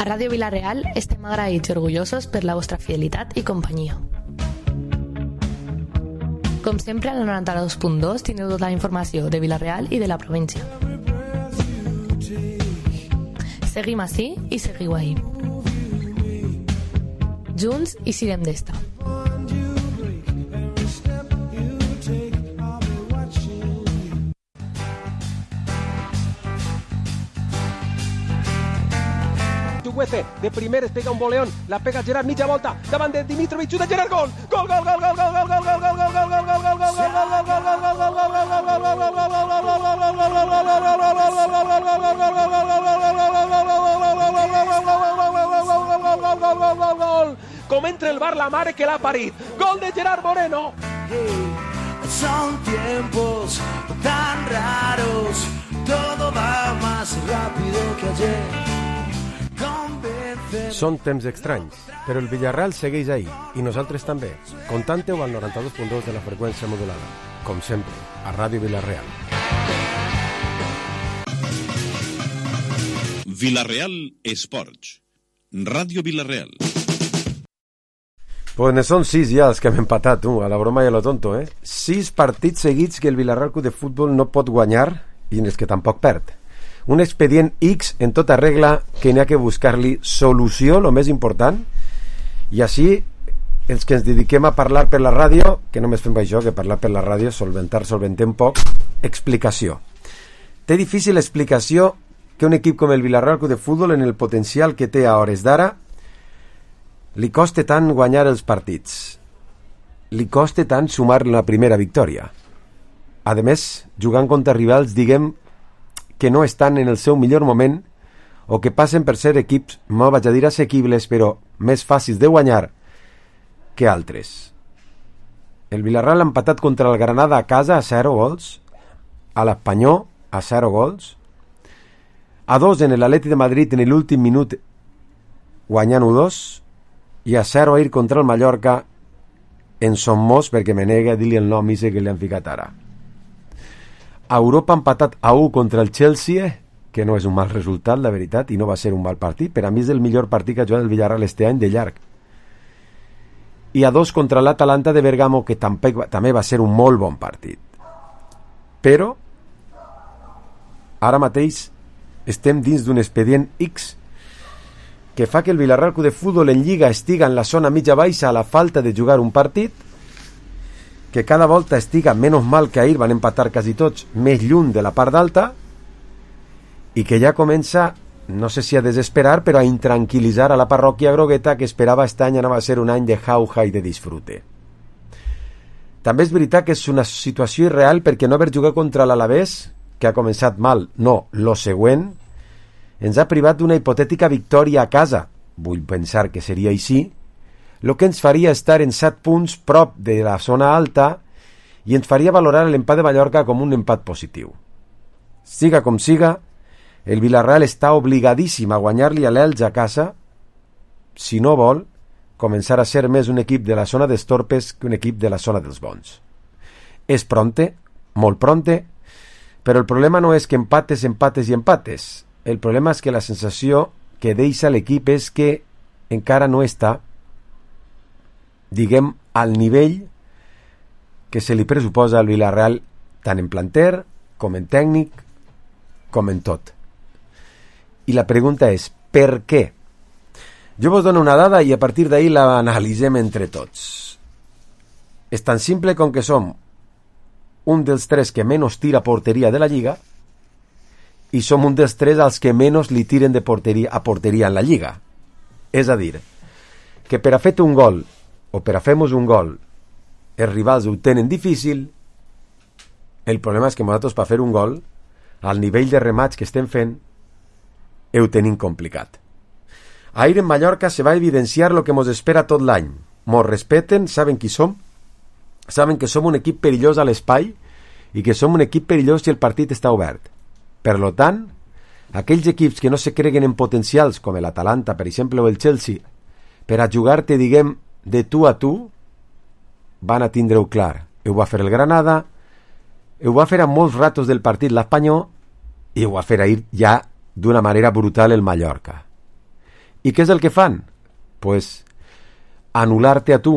A Ràdio Vila-real estem agraïts i orgullosos per la vostra fidelitat i companyia. Com sempre, al 92.2 teniu tota la informació de Vila-real i de la província. Seguim ací i seguiu ahí. Junts i sirem d'esta. De primer es pega un boleón, la pega Gerard, mitja volta, davant de Dimitrovic, xuta Gerard, gol! Gol, gol, gol, gol, gol, gol, gol, gol, gol, gol, gol, gol, gol, gol, gol, com entra el bar la mare que l'ha parit. Gol de Gerard Moreno. Son tiempos tan raros, todo va más rápido que ayer. Són temps estranys, però el Villarreal segueix ahí, i nosaltres també. Contanteu al 92.2 de la freqüència modulada, com sempre, a Ràdio Vila-real. Vila-real Esports. Ràdio Vila-real. Pues ne són 6 ja els que hem empatat, a la broma i a lo tonto, 6 partits seguits que el Villarreal Club de Futbol no pot guanyar i en els que tampoc perd. Un expedient X en tota regla que n'hi ha que buscar-li solució, el més important, i així els que ens dediquem a parlar per la ràdio, que només fem això, que parlar per la ràdio, solventem poc, explicació. Té difícil explicació que un equip com el Villarreal Club de Futbol, en el potencial que té a hores d'ara, li costa tant guanyar els partits, li costa tant sumar la primera victòria. A més, jugant contra rivals, diguem, que no estan en el seu millor moment o que passen per ser equips, no vaig a dir assequibles, però més fàcils de guanyar que altres. El Villarreal ha empatat contra el Granada a casa a 0 gols, a l'Espanyol a 0 gols, a 2 en l'Atleti de Madrid en l'últim minut guanyant 1-2 i a 0 a ir contra el Mallorca en Somos, perquè me nega a dir-li el nom i sé que li han ficat ara. A Europa ha empatat a 1 contra el Chelsea, que no és un mal resultat, la veritat, i no va ser un mal partit. Per a mi és el millor partit que ha jugat el Villarreal este any de llarg. I a 2 contra l'Atalanta de Bergamo, que també va ser un molt bon partit. Però ara mateix estem dins d'un expedient X que fa que el Villarreal Club de Futbol en Lliga estiga en la zona mitja-baixa a la falta de jugar un partit, que cada volta estiga, menys mal que ahir van empatar quasi tots, més lluny de la part d'alta, i que ja comença, no sé si a desesperar, però a intranquil·litzar a la parròquia grogueta, que esperava aquest any anava a ser un any de jauja i de disfrute. També és veritat que és una situació irreal perquè no haver jugat contra l'Alavés, que ha començat mal, no, lo següent, ens ha privat d'una hipotètica victòria a casa. Vull pensar que seria així, el que ens faria estar en 7 punts prop de la zona alta i ens faria valorar l'empat de Mallorca com un empat positiu. Siga com siga, el Villarreal està obligadíssim a guanyar-li a l'Elx a casa si no vol començar a ser més un equip de la zona dels torpes que un equip de la zona dels bons. És pronte, molt pronte, però el problema no és que empates. El problema és que la sensació que deixa l'equip és que encara no està, diguem, al nivell que se li pressuposa al Villarreal, tant en planter, com en tècnic, com en tot. I la pregunta és, per què? Jo vos dono una dada i a partir d'ahir la analitzem entre tots. És tan simple com que som un dels 3 que menys tira porteria de la Lliga i som un dels 3 als que menys li tiren de porteria a porteria en la Lliga. És a dir, que per a fer un gol o per a fer-nos un gol els rivals ho tenen difícil. El problema és que nosaltres per fer un gol al nivell de remats que estem fent ho tenim complicat. Ahir en Mallorca se va evidenciar lo que mos espera tot l'any. Mos respeten, saben qui som, saben que som un equip perillós a l'espai i que som un equip perillós si el partit està obert. Per lo tant, aquells equips que no se creguen en potencials com l'Atalanta, per exemple, o el Chelsea, per a jugar-te, diguem, de tu a tu, van a tindre-ho clar. Ho va fer el Granada, ho va fer a molts ratos del partit l'Espanyol i ho va fer ahir ja d'una manera brutal el Mallorca. I què és el que fan? Pues anul·lar-te a tu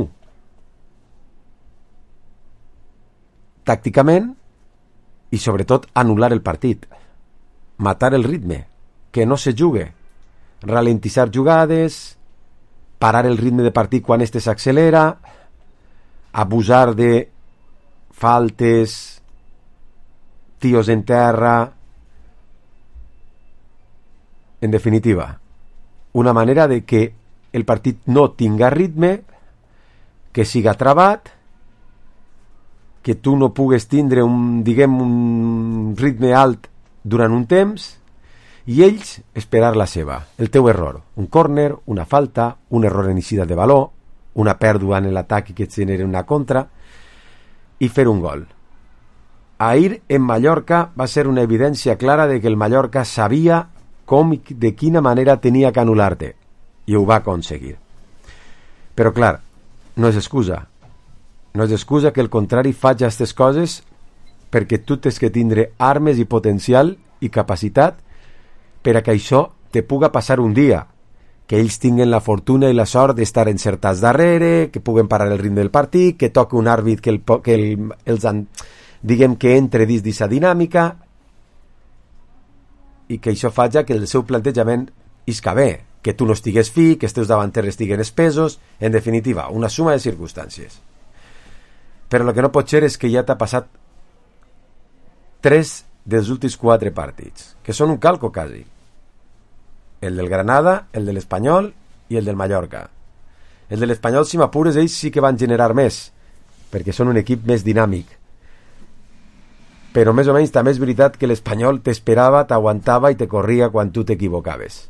tàcticament i sobretot anul·lar el partit, matar el ritme, que no se jugue, ralentitzar jugades, parar el ritme de partit quan este s'accelera, abusar de faltes, tios en terra. En definitiva, una manera de que el partit no tinga ritme, que siga trabat, que tu no pugues tindre un ritme alt durant un temps i ells esperar la seva, el teu error, un córner, una falta, un error en eixida de baló, una pèrdua en l'atac que et genera una contra i fer un gol. Ahir en Mallorca va ser una evidència clara de que el Mallorca sabia com i de quina manera tenia que anul·lar-te i ho va aconseguir. Però clar, no és excusa. No és excusa que el contrari faci aquestes coses, perquè tu tens que tindre armes i potencial i capacitat per a que això te puga passar un dia, que ells tinguen la fortuna i la sort d'estar encertats darrere, que puguen parar el ritme del partit, que toqui un àrbit diguem que entre dins d'aquesta dinàmica i que això faci que el seu plantejament isca bé, que tu no estigues fi, que els teus davanters estiguen espesos, en definitiva, una suma de circumstàncies. Però el que no pot ser és que ja t'ha passat 3 dels últims 4 partits, que són un calco quasi. El del Granada, el de l'Espanyol i el del Mallorca. El de l'Espanyol, si m'apures, ells sí que van generar més, perquè són un equip més dinàmic. Però més o menys també és veritat que l'Espanyol t'esperava, t'aguantava i te corria quan tu t'equivocaves.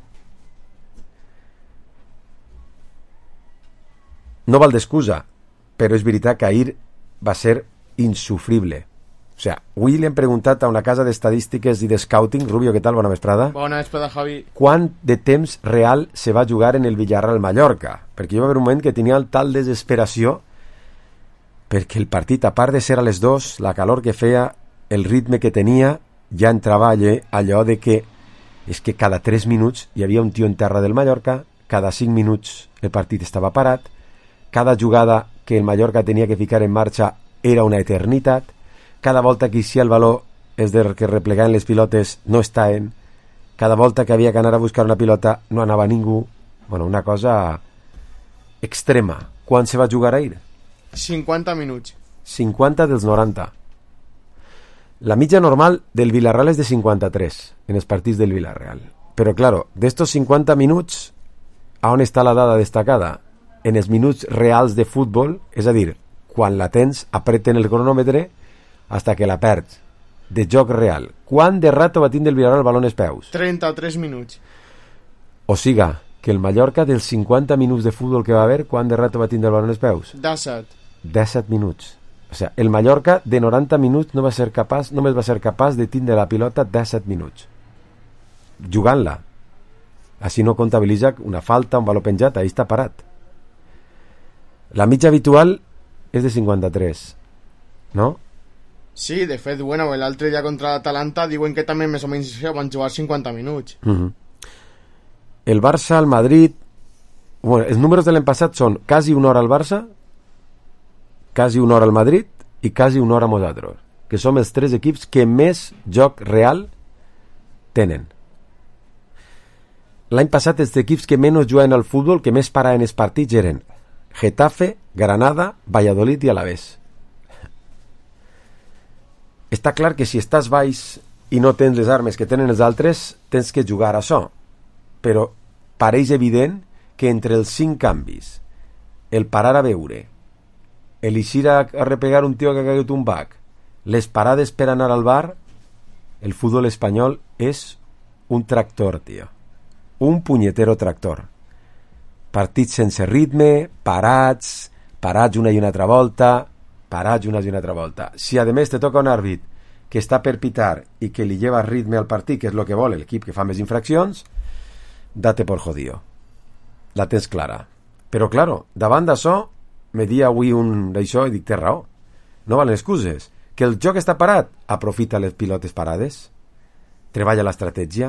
No val d'excusa, però és veritat que ahir va ser insufrible. O sea, avui li hem preguntat a una casa d'estadístiques i de scouting. Rubio, què tal? Bona vesprada. Bona vesprada, Javi. Quant de temps real se va jugar en el Villarreal-Mallorca? Perquè hi va haver un moment que tenia tal desesperació perquè el partit, a part de ser a les 2, la calor que feia, el ritme que tenia, ja entrava allò de que és que cada 3 minuts hi havia un tio en terra del Mallorca, cada 5 minuts el partit estava parat, cada jugada que el Mallorca tenia que ficar en marxa era una eternitat, cada volta que eixia el baló és de que replegaven les pilotes no estaven, cada volta que havia que anar a buscar una pilota no anava ningú. Bueno, una cosa extrema. Quan se va jugar ahir? 50 minuts. 50 dels 90. La mitja normal del Villarreal és de 53 en els partits del Villarreal. Però, claro, d'estos 50 minuts, a on està la dada destacada? En els minuts reals de futbol, és a dir, quan la tens, apreten el cronòmetre hasta que la perds. De joc real. Quant de rato va tindre el Villarreal el baló en els peus? 33 minuts. O siga, que el Mallorca dels 50 minuts de futbol que va haver, quant de rato va tindre el baló en els peus? 17 minuts. O sea, el Mallorca de 90 minuts només va ser capaç de tindre la pilota 17 minuts. Jugant-la. Així no comptabilitza una falta, un baló penjat, ahí està parat. La mitja habitual és de 53, no? Sí, de fet, bueno, l'altre dia contra l'Atalanta diuen que també més o menys van jugar 50 minuts. El Barça, el Madrid... Bueno, els números de l'any passat són quasi una hora al Barça, quasi una hora al Madrid i quasi una hora a nosaltres, que som els 3 equips que més joc real tenen. L'any passat els equips que menys juguen al futbol, que més paraven els partits, eren Getafe, Granada, Valladolid i Alavés. Està clar que si estàs baix i no tens les armes que tenen els altres, tens que jugar a això. Però pareix evident que entre els 5 canvis, el parar a veure, el eixir a repegar un tio que ha caigut un bac, les parades per anar al bar, el futbol espanyol és un tractor, tio. Un punyetero tractor. Partits sense ritme, parats una i una altra volta, Si a més te toca un àrbit que està per pitar i que li lleva ritme al partit, que és el que vol l'equip que fa més infraccions, date por jodido. La tens clara. Però, claro, davant d'això, me dia avui d'això i dic, té raó. No valen excuses. Que el joc està parat, aprofita les pilotes parades, treballa l'estratègia.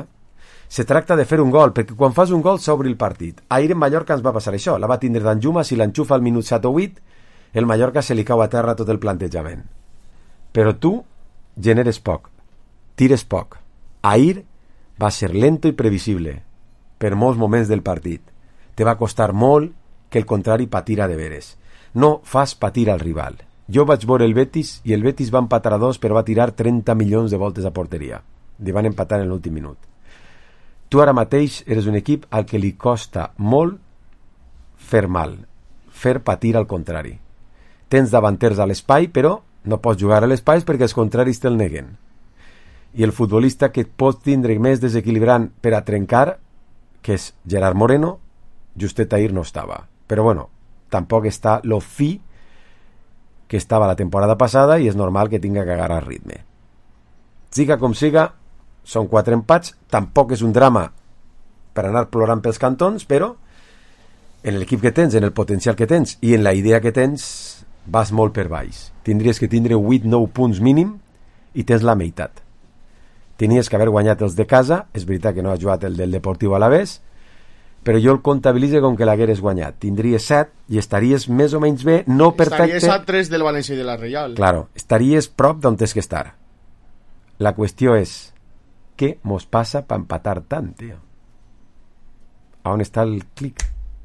Se tracta de fer un gol, perquè quan fas un gol s'obri el partit. Ahir en Mallorca ens va passar això. La va tindre Danjuma, si l'enxufa al minut 7 o 8, el Mallorca se li cau a terra tot el plantejament. Però tu generes poc, tires poc. Ahir va ser lento i previsible per molts moments del partit. Te va costar molt que el contrari patira de veres. No fas patir al rival. Jo vaig veure el Betis i el Betis va empatar a 2, però va tirar 30 milions de voltes a porteria. Li van empatar en l'últim minut. Tu ara mateix eres un equip al que li costa molt fer mal, fer patir al contrari. Tens davanters a l'espai, però no pots jugar a l'espai perquè els contraris te'l neguen. I el futbolista que et pot tindre més desequilibrant per a trencar, que és Gerard Moreno, justet ahir no estava. Però bueno, tampoc està lo fi que estava la temporada passada i és normal que tinga que agarrar ritme. Siga com siga, són 4 empats, tampoc és un drama per anar plorant pels cantons, però en l'equip que tens, en el potencial que tens i en la idea que tens, vas molt per baix. Tindries que tindre 8-9 punts mínim i tens la meitat. Tenies que haver guanyat els de casa, és veritat que no has jugat el del Deportiu Alavés, però jo el comptabilitzo com que l'hagueres guanyat. Tindries 7 i estaries més o menys bé, no perfecte. Estaries a 3 del València i de la Reial. Claro, estaries prop d'on tens que estar. La qüestió és, què mos passa per empatar tant, tio? A on està el clic?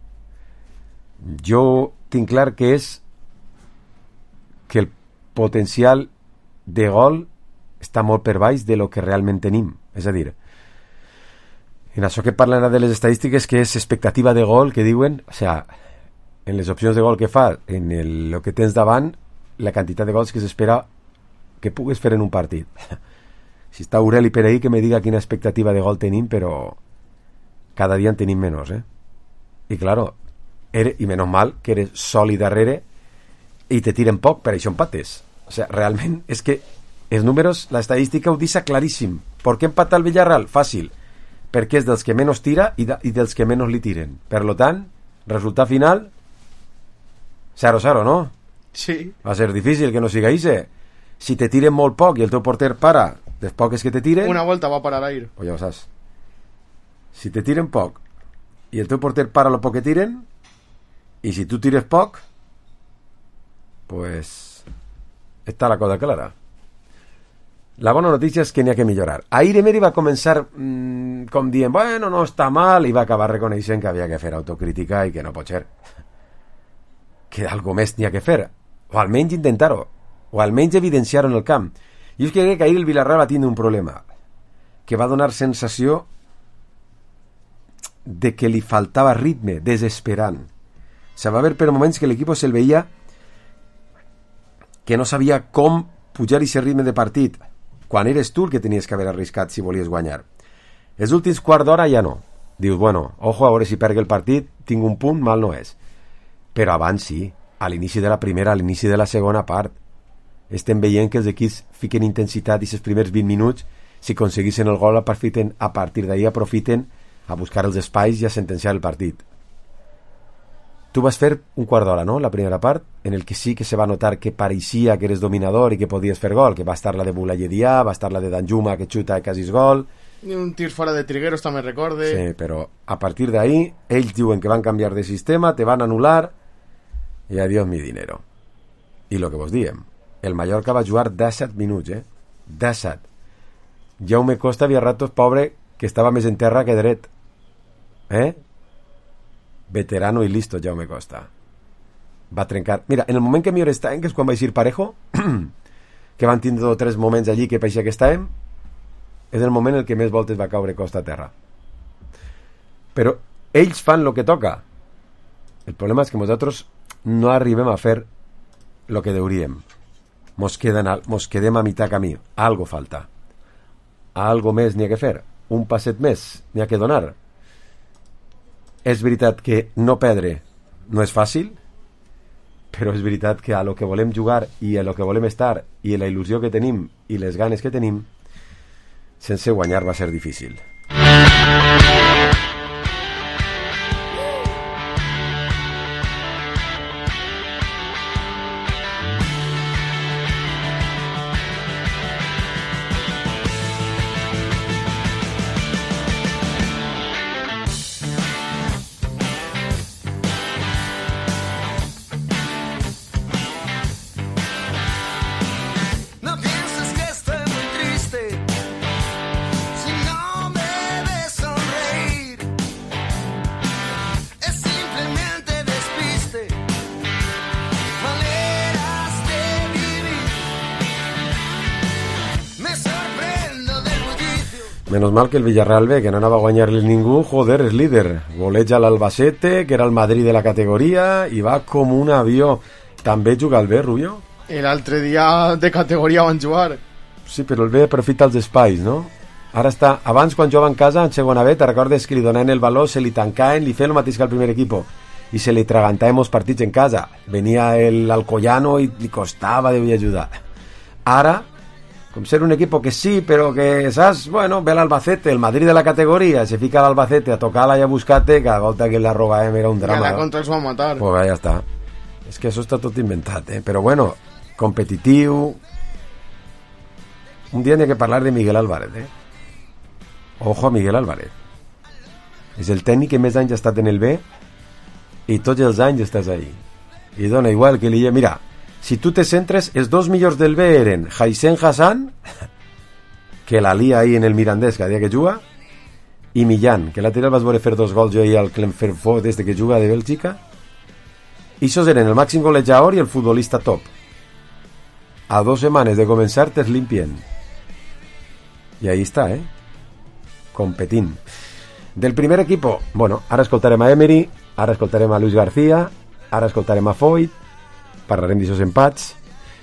Jo tinc clar que és que el potencial de gol està molt per baix de lo que realment tenim. És a dir, en això que parlen de les estadístiques, que és expectativa de gol, que diuen, o sea, en les opcions de gol que fa, en el que tens davant, la quantitat de gols que s'espera que pugues fer en un partit. Si està Aureli per ahí, que me diga quina expectativa de gol tenim, però cada dia en tenim menys, I claro, i menos mal que eres sòlid darrere i te tiren poc, per això empates. O sea, realment és que els números, la estadística ho deixa claríssim. Per què empatar el Villarreal? Fàcil. Perquè és dels que menys tira i dels que menys li tiren. Per lo tant, resultat final 0-0, no? Sí. Va ser difícil que no siga ise. Si te tiren molt poc i el teu porter para les poques que te tiren... Una volta va parar a ir. Pues ja ho saps. Si te tiren poc i el teu porter para lo poc que tiren, i si tu tires poc, pues està la cosa clara. La bona notícia és que n'hi ha que millorar. Ahir Emery va començar com dient, bueno, no està mal, i va acabar reconeixent que havia que fer autocrítica i que no pot ser. Que algo més n'hi ha que fer. O almenys intentar-ho. O almenys evidenciar-ho en el camp. I és que crec que ahir el Villarreal va tindre un problema que va donar sensació de que li faltava ritme, desesperant. Se va veure per moments que l'equip se'l veia que no sabia com pujar aquest ritme de partit, quan eres tu el que tenies que haver arriscat si volies guanyar. Els últims quart d'hora ja no. Dius, bueno, ojo, a veure si perc el partit, tinc un punt, mal no és. Però abans sí, a l'inici de la primera, a l'inici de la segona part, estem veient que els equips fiquen intensitat i els primers 20 minuts, si aconseguissin el gol, a partir d'ahir aprofiten a buscar els espais i a sentenciar el partit. Tu vas fer un quart d'hora, no?, la primera part, en el que sí que se va notar que pareixia que eres dominador i que podies fer gol, que va estar la de Boulaye Dia, va estar la de Danjuma, que xuta i quasi és gol. I un tir fora de Trigueros, també recorde. Sí, però a partir d'ahí, ells diuen que van canviar de sistema, te van anul·lar, i adiós mi dinero. I lo que vos diem, el Mallorca va jugar 17 minuts, 17. Jaume Costa havia ratos, pobre, que estava més en terra que dret. Veterano i listo, Jaume Costa. Va trencar... Mira, en el moment que millor estàvem, que és quan va eixir Parejo, que van tindre 2 o 3 moments allí que pareixia que estàvem, és el moment en el que més voltes va caure Costa a terra. Però ells fan el que toca. El problema és que nosaltres no arribem a fer el que deuríem. Mos quedem a mitjà camí. Algo falta. Algo més n'hi ha que fer. Un passet més n'hi ha que donar. És veritat que no perdre no és fàcil, però és veritat que a lo que volem jugar i a lo que volem estar i la il·lusió que tenim i les ganes que tenim, sense guanyar va ser difícil. Menos mal que el Villarreal B, que no anava a guanyar-li ningú, joder, és líder. Goleja l'Albacete, que era el Madrid de la categoria, i va com un avió. També juga el B, Rubio? L'altre dia de categoria van jugar. Sí, però el B aprofita els espais, no? Ara està... Abans, quan jugava en casa, en segona B, te recordes que li donaven el valor, se li tancaven, li feien el mateix que al primer equip, i se li tragantaven els partits en casa. Venia l'Alcoyano i li costava, devia ajudar. Ara, com ser un equip que sí, però que, saps? Bueno, ve l'Albacete, el Madrid de la categoria, se fica l'Albacete a tocar-la i a buscar-te, cada volta que la robàvem era un drama. I a la contra els van matar. Pues ja està. És que això està tot inventat, Però bueno, competitiu... Un dia n'hi ha que parlar de Miguel Álvarez, Ojo a Miguel Álvarez. És el tècnic que més anys ha estat en el B i tots els anys estàs ahí. I dona igual que li... Mira, si tu te centres, els dos millors del B eren Haisen Hassan, que la lia ahí en el Mirandés cada dia que juga, i Millán, que l'altre vas veure fer 2 gols jo ahir al Clermont des que juga de Bèlgica. I això eren el màxim golejador i el futbolista top. A 2 setmanes de començar te's limpien. I ahí està, competint. Del primer equipo, bueno, ara escoltarem a Emery, ara escoltarem a Luis García, ara escoltarem a Foyt, parlarem d'aixòs empats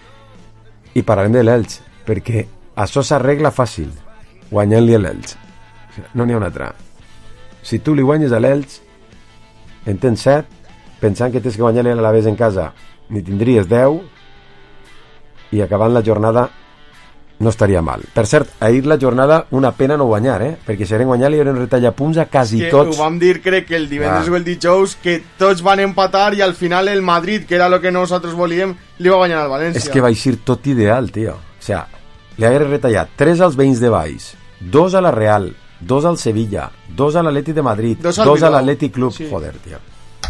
i parlarem de l'Elx, perquè això s'arregla fàcil, guanyant-li a l'Elx. No n'hi ha una altra. Si tu li guanyes a l'Elx, en tens 7, pensant que tens que guanyar-li a l'Alavés en casa, n'hi tindries 10, i acabant la jornada no estaria mal. Per cert, ahir la jornada una pena no guanyar, perquè si eren guanyar li eren retallar punts a quasi que tots. Ho vam dir, crec que el divendres o el dijous, que tots van empatar i al final el Madrid, que era el que nosaltres volíem, li va guanyar al València. És que va ser tot ideal, tio. O sea, li hagués retallat 3 als veïns de Baix, 2 a la Real, 2 al Sevilla, 2 a l'Atlètic de Madrid, 2 a l'Atlètic Club. Sí. Joder, tio.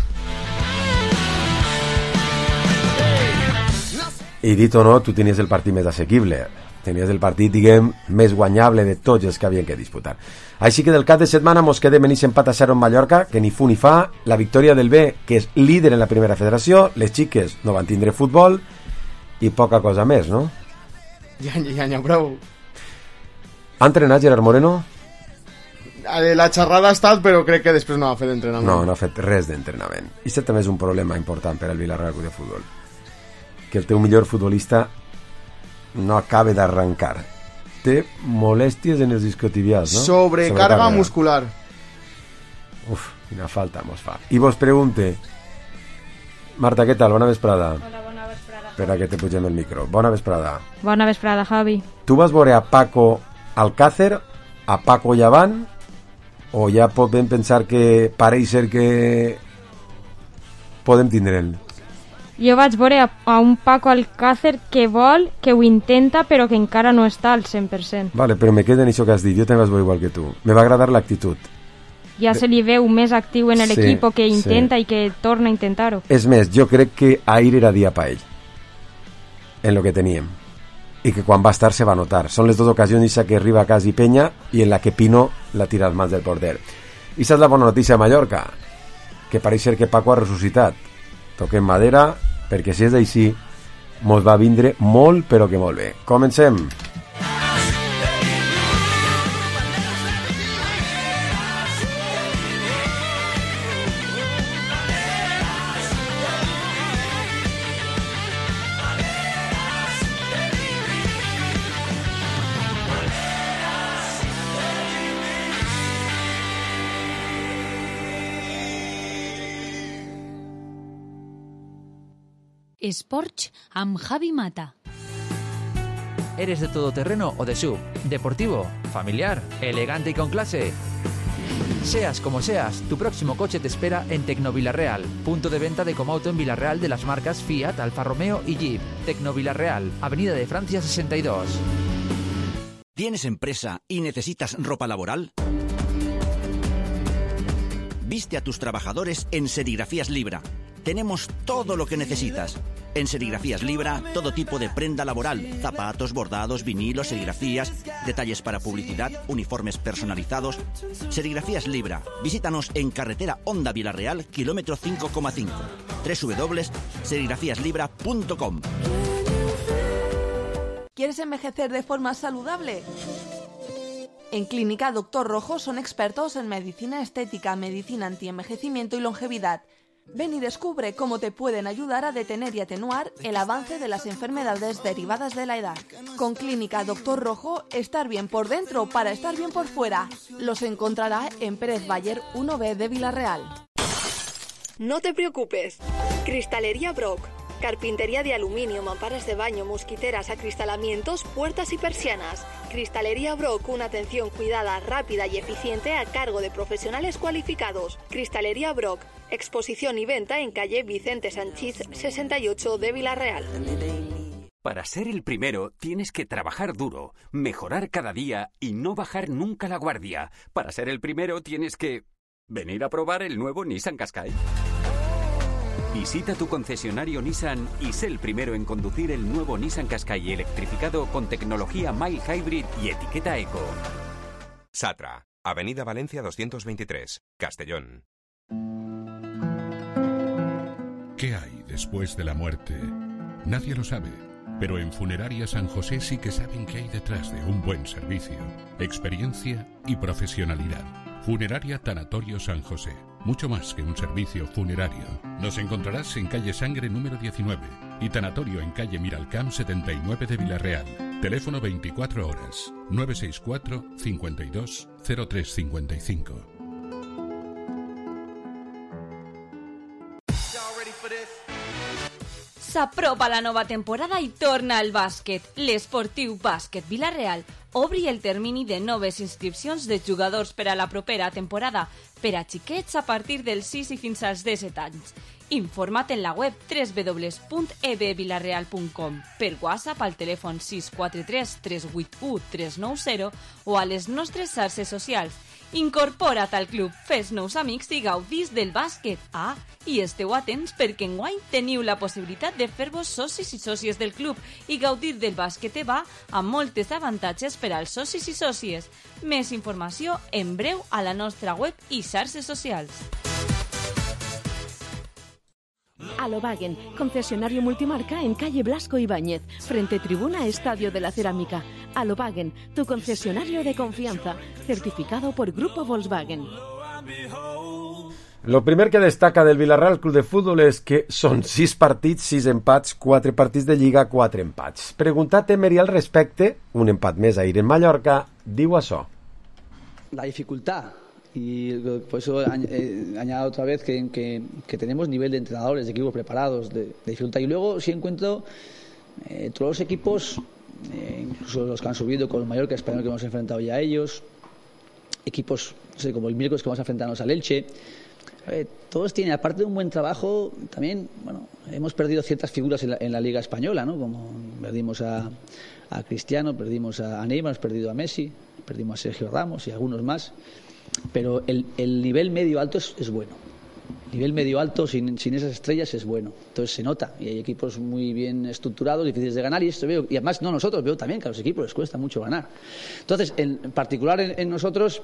I dit o no, tu tenies el partit més assequible. Tenies el partit, diguem, més guanyable de tots els que havien que disputar. Així que del cap de setmana mos quedem en aquest empat a 0 en Mallorca, que ni fu ni fa, la victòria del B, que és líder en la primera federació, les xiques no van tindre futbol, i poca cosa més, no? Ja n'hi ha prou. Ha entrenat Gerard Moreno? La xerrada ha estat, però crec que després no ha fet entrenament. No ha fet res d'entrenament. I això també és un problema important per al Villarreal Club de Futbol. Que el teu millor futbolista no acaba d'arrencar. Té molèsties en els isquiotibials, no? Sobrecarga muscular. Uf, quina falta mos fa. I vos pregunte, Marta, què tal? Bona vesprada. Hola, bona vesprada. Espera que te pugem el micro. Bona vesprada. Bona vesprada, Javi. Tu vas veure a Paco Alcácer, a Paco Llavant, o ja podem pensar que pareix ser que podem tindre'l? Jo vaig veure a un Paco Alcácer que vol, que ho intenta, però que encara no està al 100%. Vale, però me queda en això que has dit. Jo també vas veure igual que tu. Me va agradar l'actitud. Ja se li veu més actiu en l'equip, que intenta i que torna a intentar-ho. És més, jo crec que ahir era dia per ell, en lo que teníem. I que quan va estar se va notar. Són les 2 ocasions que arriba a casa i Penya i en la que Pino la tira als mans del porter. I és la bona notícia a Mallorca, que pareix ser que Paco ha ressuscitat. Toquem madera, perquè si és així mos va vindre molt, però que molt bé. Comencem. Esports amb Javi Mata. ¿Eres de todoterreno o de SUV? ¿Deportivo? ¿Familiar? ¿Elegante y con clase? Seas como seas, tu próximo coche te espera en Tecnovilarreal, punto de venta de Comauto en Villarreal de las marcas Fiat, Alfa Romeo y Jeep. Tecnovilarreal, Avenida de Francia 62. ¿Tienes empresa y necesitas ropa laboral? Viste a tus trabajadores en Serigrafías Libra. Tenemos todo lo que necesitas. En Serigrafías Libra, todo tipo de prenda laboral, zapatos, bordados, vinilos, serigrafías, detalles para publicidad, uniformes personalizados. Serigrafías Libra. Visítanos en carretera Honda Villarreal, kilómetro 5,5. www.serigrafíaslibra.com. ¿Quieres envejecer de forma saludable? En Clínica Doctor Rojo son expertos en medicina estética, medicina antienvejecimiento y longevidad. Ven y descubre cómo te pueden ayudar a detener y atenuar el avance de las enfermedades derivadas de la edad. Con Clínica Doctor Rojo, estar bien por dentro para estar bien por fuera. Los encontrará en Pérez Bayer 1B de Villarreal. No te preocupes. Cristalería Brock. Carpintería de aluminio, mamparas de baño, mosquiteras, acristalamientos, puertas y persianas. Cristalería Brock, una atención cuidada, rápida y eficiente a cargo de profesionales cualificados. Cristalería Brock, exposición y venta en calle Vicente Sanchís 68 de Villarreal. Para ser el primero tienes que trabajar duro, mejorar cada día y no bajar nunca la guardia. Para ser el primero tienes que venir a probar el nuevo Nissan Qashqai. Visita tu concesionario Nissan y sé el primero en conducir el nuevo Nissan Qashqai electrificado con tecnología mild hybrid y etiqueta eco. Satra, Avenida Valencia 223, Castellón. ¿Qué hay después de la muerte? Nadie lo sabe, pero en Funeraria San José sí que saben qué hay detrás de un buen servicio, experiencia y profesionalidad. Funeraria Tanatorio San José, mucho más que un servicio funerario. Nos encontrarás en calle Sangre número 19 y Tanatorio en calle Miralcamp 79 de Villarreal. Teléfono 24 horas, 964 52 0355. S'apropa la nova temporada i torna al bàsquet. L'Esportiu Bàsquet Villarreal obri el termini de noves inscripcions de jugadors per a la propera temporada per a xiquets a partir dels 6 i fins als 17 anys. Informa't en la web www.ebvillarreal.com, per WhatsApp al telèfon 643 381 390 o a les nostres xarxes socials. Incorpora't al club, fes nous amics i gaudís del bàsquet. I esteu atents perquè enguany teniu la possibilitat de fer-vos socis i sòcies del club i gaudir del bàsquet EVA amb moltes avantatges per als socis i sòcies. Més informació en breu a la nostra web i xarxes socials. Alobagen, concesionario multimarca en calle Blasco Ibáñez, frente tribuna Estadio de la Cerámica. Alobagen, tu concesionario de confianza, certificado por Grupo Volkswagen. Lo primer que destaca del Villarreal Club de Fútbol és que són 6 partits, 6 empats, 4 partits de Lliga, 4 empats. Preguntat Emery al respecte, un empat més ahir en Mallorca, diu això. La dificultad. Y por eso añado otra vez que tenemos nivel de entrenadores, de equipos preparados, de dificultad. Y luego sí encuentro todos los equipos, incluso los que han subido con el Mallorca Español que hemos enfrentado ya a ellos, equipos como el miércoles que vamos a enfrentarnos al Elche, todos tienen, aparte de un buen trabajo, también hemos perdido ciertas figuras en la Liga Española, ¿no? Como perdimos a Cristiano, perdimos a Neymar, hemos perdido a Messi, perdimos a Sergio Ramos y algunos más. Pero el nivel medio alto es bueno. El nivel medio alto sin esas estrellas es bueno. Entonces se nota. Y hay equipos muy bien estructurados, difíciles de ganar. Y esto veo, y además no nosotros, veo también que a los equipos les cuesta mucho ganar. Entonces, en particular en nosotros,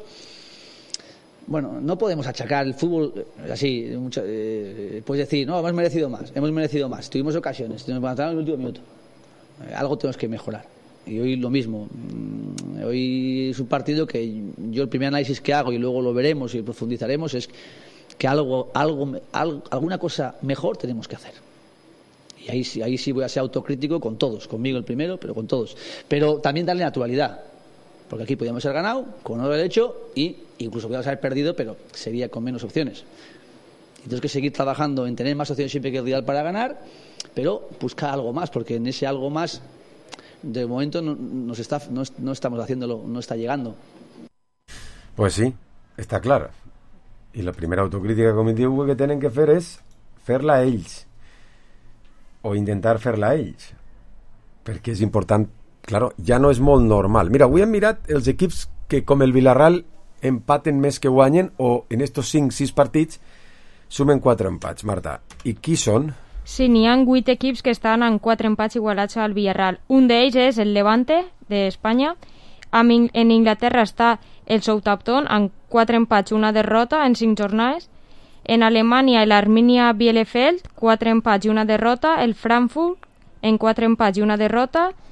no podemos achacar el fútbol así. Puedes decir, no, hemos merecido más. Tuvimos ocasiones, nos mataron en el último minuto. Algo tenemos que mejorar. Y hoy lo mismo. Hoy es un partido que yo el primer análisis que hago y luego lo veremos y profundizaremos es que alguna cosa mejor tenemos que hacer. Y ahí sí voy a ser autocrítico con todos, conmigo el primero, pero con todos. Pero también darle naturalidad, porque aquí podíamos haber ganado con honor derecho y incluso podíamos haber perdido, pero sería con menos opciones. Entonces que seguir trabajando en tener más opciones siempre que el rival para ganar, pero buscar algo más, porque en ese algo más de momento no estamos haciéndolo, no está llegando. Pues sí, està clar. I la primera autocrítica, com diu, que tenen que fer és fer-la ells. O intentar fer-la ells. Perquè és important. Claro, ja no és molt normal. Mira, avui hem mirat els equips que, com el Villarreal, empaten més que guanyen, o en estos 5-6 partits sumen 4 empats. Marta, i qui són? Sí, n'hi ha 8 equips que estan en 4 empats igualats al Villarreal. Un d'ells és el Levante, d'Espanya. En Inglaterra està el Southampton, amb 4 empats, una derrota en 5 jornades. En Alemanya, l'Arminia Bielefeld, 4 empats i una derrota. El Frankfurt, en 4 empats i una derrota.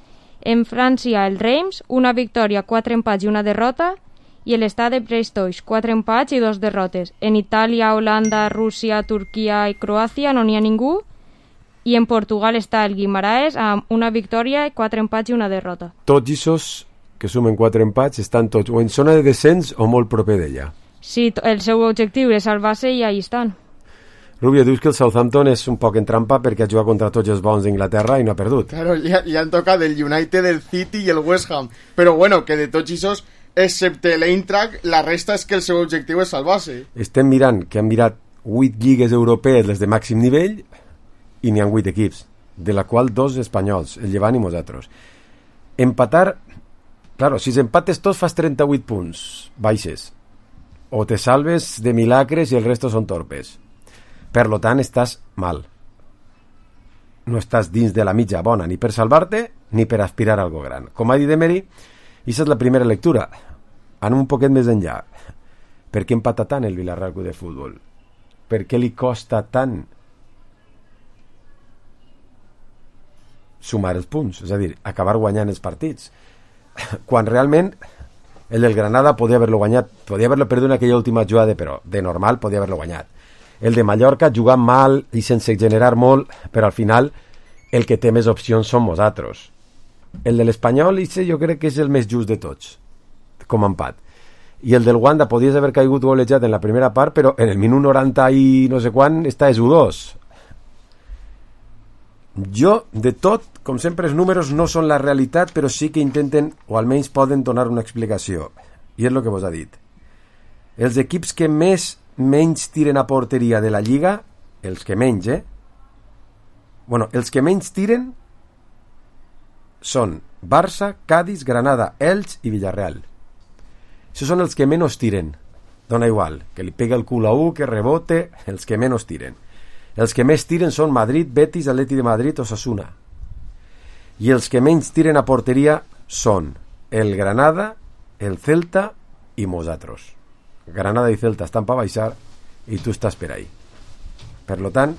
En França, el Reims, una victòria, 4 empats i una derrota. I l'Stade Brestoix, 4 empats i 2 derrotes. En Itàlia, Holanda, Rússia, Turquia i Croàcia no n'hi ha ningú. I en Portugal està el Guimaraes amb una victòria, 4 empats i una derrota. Tots aquests que sumen 4 empats estan tots o en zona de descens o molt proper d'ella. Sí, el seu objectiu és salvar-se i ahí estan. Rubio, dius que el Southampton és un poc en trampa perquè ha jugat contra tots els bons d'Inglaterra i no ha perdut. Claro, li han tocat el United, el City i el West Ham. Però bueno, que de tots aquests, excepte l'Eintracht, la resta és que el seu objectiu és salvar-se. Estem mirant que han mirat 8 lligues europees, les de màxim nivell, i n'hi ha 8 equips, de la qual 2 espanyols, el Llevant i nosaltres. Empatar, claro, si empates tots fas 38 punts, baixes. O te salves de milagres i el resto són torpes. Per lo tant, estàs mal. No estàs dins de la mitja bona, ni per salvar-te, ni per aspirar a algo gran. Com ha dit Emery, aquesta és la primera lectura. Anem un poquet més enllà. Per què empata tant el Villarreal Club de Futbol? Per què li costa tant sumar els punts? És a dir, acabar guanyant els partits. Quan realment el del Granada podia haver-lo guanyat, podia haver-lo perdut en aquella última jugada, però de normal podia haver-lo guanyat. El de Mallorca jugant mal i sense generar molt, però al final el que té més opcions som nosaltres. El de l'Espanyol, jo crec que és el més just de tots, com a empat. I el del Wanda podies haver caigut golejat en la primera part, però en el minut 90 i no sé quan està és 1-2. Jo, de tot, com sempre, els números no són la realitat, però sí que intenten, o almenys poden donar una explicació. I és el que vos ha dit. Els equips que menys tiren a porteria de la Lliga, els que menys, Bueno, els que menys tiren són Barça, Cádiz, Granada, Elx i Villarreal. Això són els que menys tiren. Dona igual, que li pega el cul a un, que rebote, els que menys tiren. Els que més tiren són Madrid, Betis, Atleti de Madrid o Osasuna. I els que menys tiren a porteria són el Granada, el Celta i nosaltres. Granada i Celta estan per baixar i tu estàs per ahí. Per lo tant,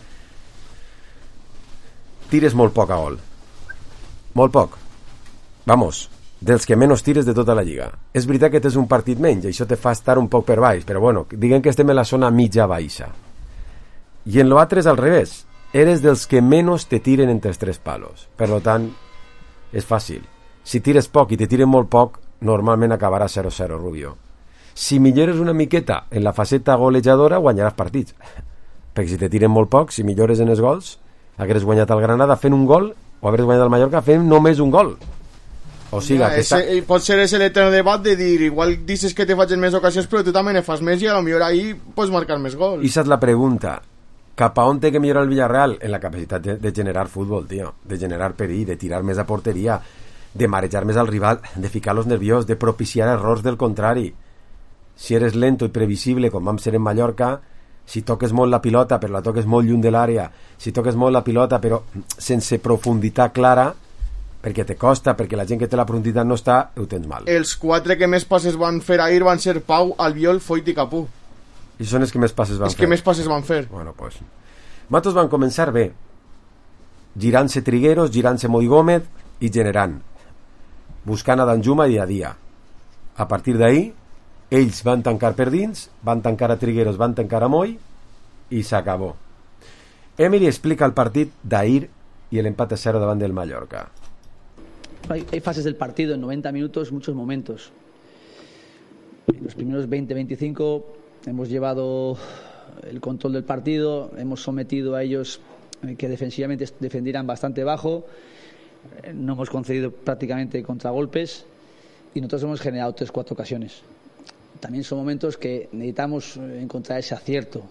tires molt poc a gol. Molt poc. Vamos, dels que menys tires de tota la Lliga. És veritat que tens un partit menys, i això te fa estar un poc per baix, però bueno, diguem que estem en la zona mitja-baixa. I en l'altre és al revés. Eres dels que menys te tiren entre els 3 palos. Per lo tant, és fàcil. Si tires poc i te tiren molt poc, normalment acabarà 0-0, Rubio. Si millores una miqueta en la faceta golejadora, guanyaràs partits. Perquè si te tiren molt poc, si millores en els gols, hagués guanyat el Granada fent un gol o hagués guanyat el Mallorca fent només un gol. O sigui, pot ser ese l'etern debat de dir, igual dices que te faig més ocasions però tu també ne fas més i a lo millor ahí pots marcar més gols. I esa és la pregunta. Cap a on té que millorar el Villarreal? En la capacitat de generar futbol, tio. De generar perill, de tirar més a porteria, de marejar més al rival, de ficar-los nerviós, de propiciar errors del contrari. Si eres lento i previsible, com vam ser en Mallorca, si toques molt la pilota però la toques molt lluny de l'àrea, si toques molt la pilota però sense profunditat clara, perquè te costa, perquè la gent que té la profunditat no està, ho tens mal. Els 4 que més passes van fer ahir van ser Pau, Albiol, Foyt i Capú. I són els que més passes van fer. Els que més passes van fer. Bueno, pues. Nosaltres van començar bé, girant-se Trigueros, girant-se Moi Gómez i generant, buscant a Danjuma dia a dia. A partir d'ahí, ells van tancar per dins, van tancar a Trigueros, van tancar a Moi i s'acabó. Emery explica el partit d'ahir y el empate a 0 davant del Mallorca. Hay fases del partido, en 90 minutos, muchos momentos. En los primeros 20-25 hemos llevado el control del partido, hemos sometido a ellos que defensivamente defendieran bastante bajo, no hemos concedido prácticamente contragolpes y nosotros hemos generado 3-4 ocasiones. También son momentos que necesitamos encontrar ese acierto.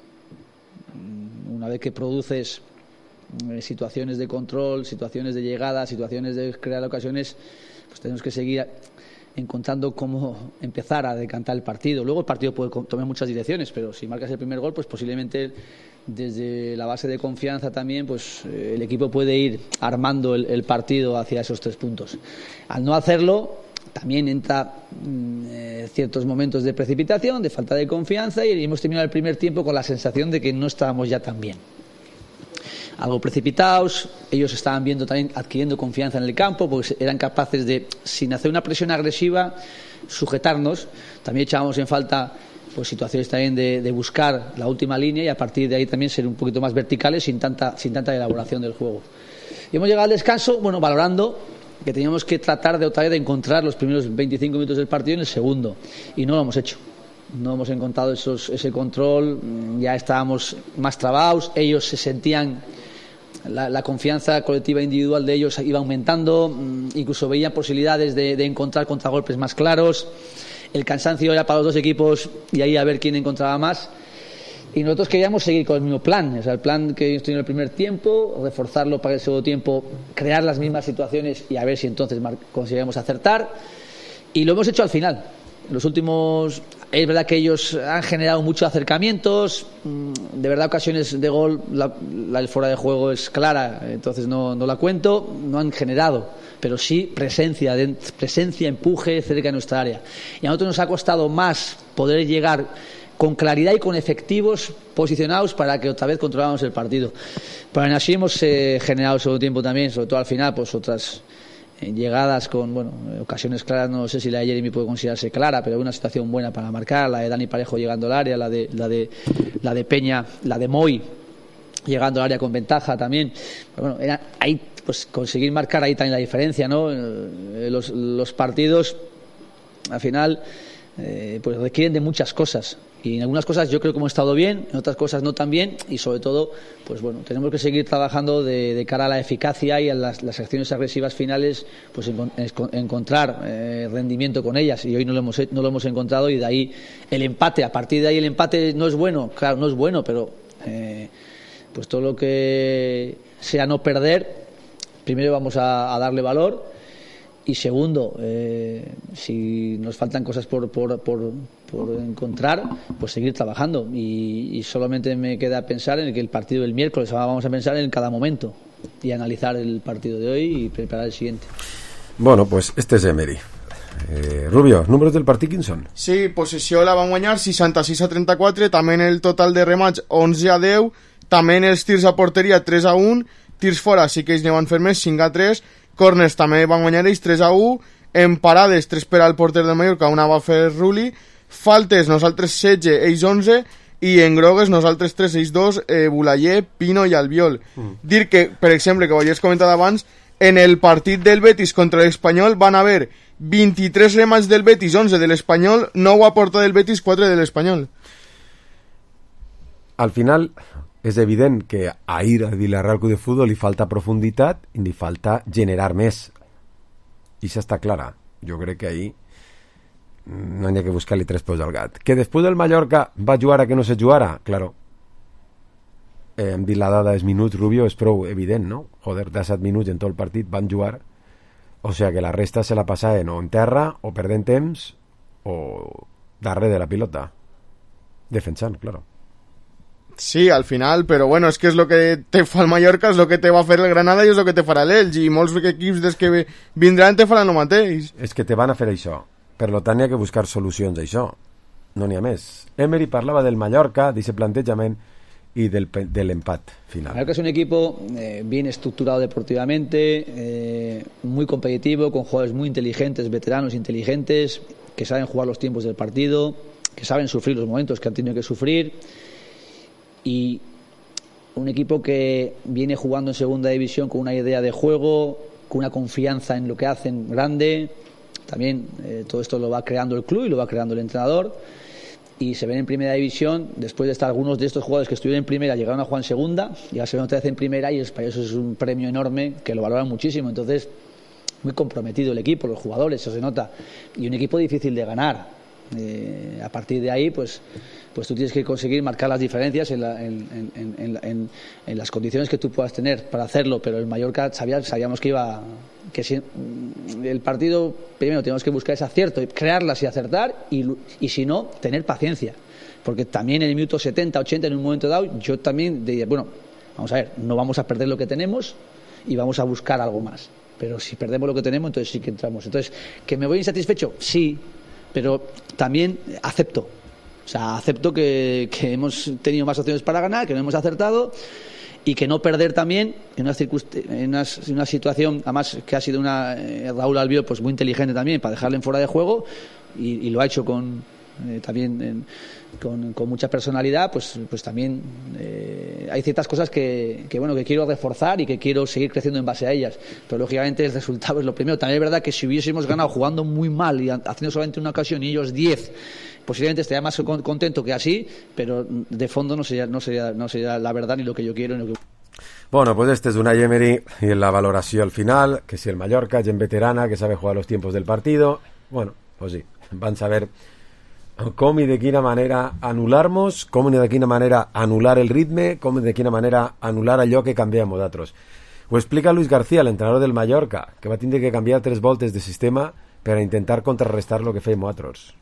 Una vez que produces situaciones de control, situaciones de llegada, situaciones de crear ocasiones, pues tenemos que seguir encontrando cómo empezar a decantar el partido. Luego el partido puede tomar muchas direcciones, pero si marcas el primer gol, pues posiblemente desde la base de confianza también, pues el equipo puede ir armando el partido hacia esos 3 puntos. Al no hacerlo, también entra ciertos momentos de precipitación, de falta de confianza, y hemos terminado el primer tiempo con la sensación de que no estábamos ya tan bien. algo precipitados. Ellos estaban viendo también, adquiriendo confianza en el campo, porque eran capaces de, sin hacer una presión agresiva, sujetarnos. También echábamos en falta pues situaciones también de buscar la última línea y a partir de ahí también ser un poquito más verticales sin tanta elaboración del juego. Y hemos llegado al descanso, bueno, valorando que teníamos que tratar de otra vez de encontrar los primeros 25 minutos del partido en el segundo, y no lo hemos hecho. No hemos encontrado ese control, ya estábamos más trabados, ellos se sentían, la confianza colectiva individual de ellos iba aumentando, incluso veían posibilidades de encontrar contragolpes más claros. El cansancio era para los dos equipos y ahí a ver quién encontraba más. Y nosotros queríamos seguir con el mismo plan, o sea, el plan que hemos tenido en el primer tiempo, reforzarlo para el segundo tiempo, crear las mismas situaciones y a ver si entonces conseguimos acertar. Y lo hemos hecho al final. Los últimos, es verdad que ellos han generado muchos acercamientos, de verdad ocasiones de gol, la fuera de juego es clara, entonces no la cuento, no han generado, pero sí presencia, empuje cerca de nuestra área. Y a nosotros nos ha costado más poder llegar con claridad y con efectivos posicionados para que otra vez controláramos el partido. Pero aún así hemos generado el segundo tiempo también, sobre todo al final, pues otras llegadas con ocasiones claras. No sé si la de Jeremy puede considerarse clara, pero una situación buena para marcar, la de Dani Parejo llegando al área, la de Peña, la de Moy llegando al área con ventaja también. Pero bueno, era ahí pues conseguir marcar ahí también la diferencia, ¿no? Los partidos al final pues requieren de muchas cosas. Y en algunas cosas yo creo que hemos estado bien, en otras cosas no tan bien, y sobre todo, pues bueno, tenemos que seguir trabajando de cara a la eficacia y a las acciones agresivas finales, pues encontrar rendimiento con ellas, y hoy no lo hemos encontrado, y de ahí el empate. A partir de ahí el empate no es bueno, claro, no es bueno, pero pues todo lo que sea no perder, primero vamos a darle valor. Y segundo, si nos faltan cosas por encontrar, pues seguir trabajando. Y solamente me queda pensar en que el partido del miércoles, vamos a pensar en cada momento y analizar el partido de hoy y preparar el siguiente. Bueno, pues este es Emery. Rubio, números del partit quins són? Sí, possessió la van guanyar 66-34, també el total de remats 11-10, també els tirs a porteria 3-1, tirs fora sí que ells ne van fer més 5-3, corners també van guanyar ells 3-1, en parades 3 per al porter del Mallorca, una va fer Rulli, faltes nosaltres 16, ells 11, i en grogues nosaltres 3, ells 2, Bulaller, Pino i Albiol. Dir que, per exemple, que ho havies comentat abans, en el partit del Betis contra l'Espanyol van haver 23 remats del Betis, 11 de l'Espanyol, 9 a porta del Betis, 4 de l'Espanyol. Al final és evident que ahir al Villarreal Club de Fútbol li falta profunditat i li falta generar més. I això està clara. Jo crec que ahir no hi ha que buscar-li 3 peus al gat. Que després del Mallorca va jugar a que no se jugara, claro. Hem dit la dada dels minuts, Rubio, és prou evident, no? Joder, de 7 minuts en tot el partit van jugar. O sea que la resta se la passaven o en terra, o perdent temps, o darrere de la pilota. Defensant, claro. Sí, al final, però bueno, és que és lo que te fa el Mallorca, és lo que te va fer el Granada i és lo que te farà l'Elx, i molts equips des que vindran te faran el mateix. És que te van a fer això, per tant hi ha que buscar solucions a això, no n'hi ha més. Emery parlava del Mallorca, d'aquest plantejament y del empate final. Mallorca es un equipo bien estructurado deportivamente, muy competitivo, con jugadores muy inteligentes, veteranos inteligentes, que saben jugar los tiempos del partido, que saben sufrir los momentos que han tenido que sufrir, y un equipo que viene jugando en segunda división con una idea de juego, con una confianza en lo que hacen grande. También todo esto lo va creando el club y lo va creando el entrenador, y se ven en primera división después de estar algunos de estos jugadores que estuvieron en primera, llegaron a jugar en segunda y ahora se ven otra vez en primera, y para ellos es un premio enorme que lo valoran muchísimo. Entonces, muy comprometido el equipo, los jugadores, eso se nota, y un equipo difícil de ganar. A partir de ahí, pues tú tienes que conseguir marcar las diferencias en las condiciones que tú puedas tener para hacerlo. Pero el Mallorca sabíamos que si el partido primero tenemos que buscar ese acierto, crearlas y acertar, y si no, tener paciencia, porque también en el minuto 70, 80, en un momento dado, yo también diría, bueno, vamos a ver, no vamos a perder lo que tenemos y vamos a buscar algo más, pero si perdemos lo que tenemos, entonces sí que entramos. Entonces, ¿que me voy insatisfecho? Sí, pero también acepto que hemos tenido más opciones para ganar, que no hemos acertado, y que no perder también en una situación, además que ha sido Raúl Albiol pues muy inteligente también para dejarle en fuera de juego y lo ha hecho también con mucha personalidad, pues también hay ciertas cosas que quiero reforzar y que quiero seguir creciendo en base a ellas, pero lógicamente el resultado es lo primero. También es verdad que si hubiésemos ganado jugando muy mal y haciendo solamente una ocasión y ellos 10, posiblemente estaría más contento que así, pero de fondo no sería la verdad ni lo que yo quiero ni lo que... Bueno, pues este es Unai Emery y en la valoración al final, que si el Mallorca, gent veterana, que sabe jugar los tiempos del partido, bueno, pues sí, van a saber com i de quina manera anul·lar-nos, com i de quina manera anular el ritme, com i de quina manera anular allò que canviem nosaltres. Ho explica Luis García, l'entrenador del Mallorca, que va tindre que canviar 3 voltes de sistema per a intentar contrarrestar lo que fèiem nosaltres.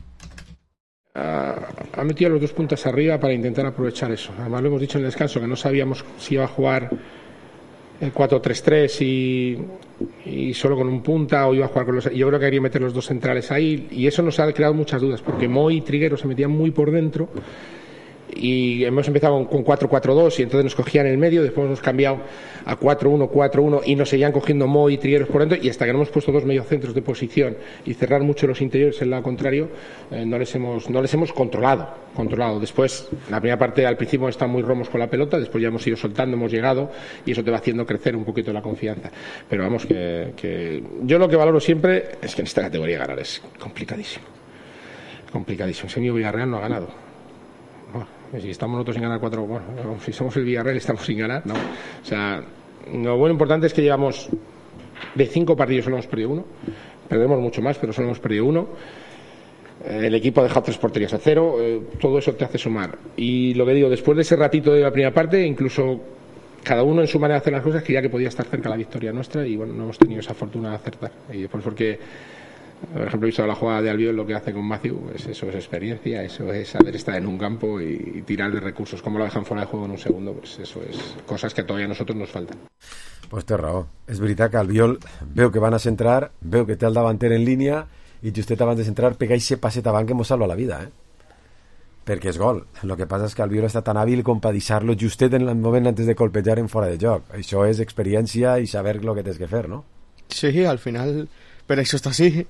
Ha metido los 2 puntas arriba para intentar aprovechar eso. Además lo hemos dicho en el descanso, que no sabíamos si iba a jugar el 4-3-3 y solo con un punta o iba a jugar con los... Yo creo que quería meter los 2 centrales ahí y eso nos ha creado muchas dudas porque Moy y Triguero se metían muy por dentro y hemos empezado con 4-4-2 y entonces nos cogían en el medio, después hemos cambiado a 4-1-4-1 y nos seguían cogiendo Moy y Trigueros por dentro y hasta que no hemos puesto 2 mediocentros de posición y cerrar mucho los interiores en el lado contrario, no les hemos controlado. Después, la primera parte al principio están muy romos con la pelota, después ya hemos ido soltando, hemos llegado y eso te va haciendo crecer un poquito la confianza. Pero vamos, que yo lo que valoro siempre es que en esta categoría ganar es complicadísimo. Señor Villarreal no ha ganado. Si estamos nosotros sin ganar 4, bueno, si somos el Villarreal estamos sin ganar, no. O sea, lo bueno importante es que llevamos de 5 partidos solo hemos perdido 1, perdemos mucho más, pero solo hemos perdido 1. El equipo ha dejado 3 porterías a 0, todo eso te hace sumar. Y lo que digo, después de ese ratito de la primera parte, incluso cada uno en su manera de hacer las cosas, creía que podía estar cerca la victoria nuestra y bueno, no hemos tenido esa fortuna de acertar. Y después porque... Por ejemplo, he visto la jugada de Albiol, lo que hace con Matthew, pues eso es experiencia, eso es saber estar en un campo y tirar de recursos. Cómo lo dejan fuera de juego en un segundo, pues eso es cosas que todavía a nosotros nos faltan. Pues té raó. És veritat que Albiol veu que van a centrar, veu que té el davanter en línia i justet abans de centrar pega ese passet avant que mos salva la vida, perquè és gol. El que passa és que Albiol està tan hàbil com per deixar-lo justet en el moment antes de colpejar en fora de joc. Això és experiència i saber lo que tens que fer, no? Sí, al final, per això està així.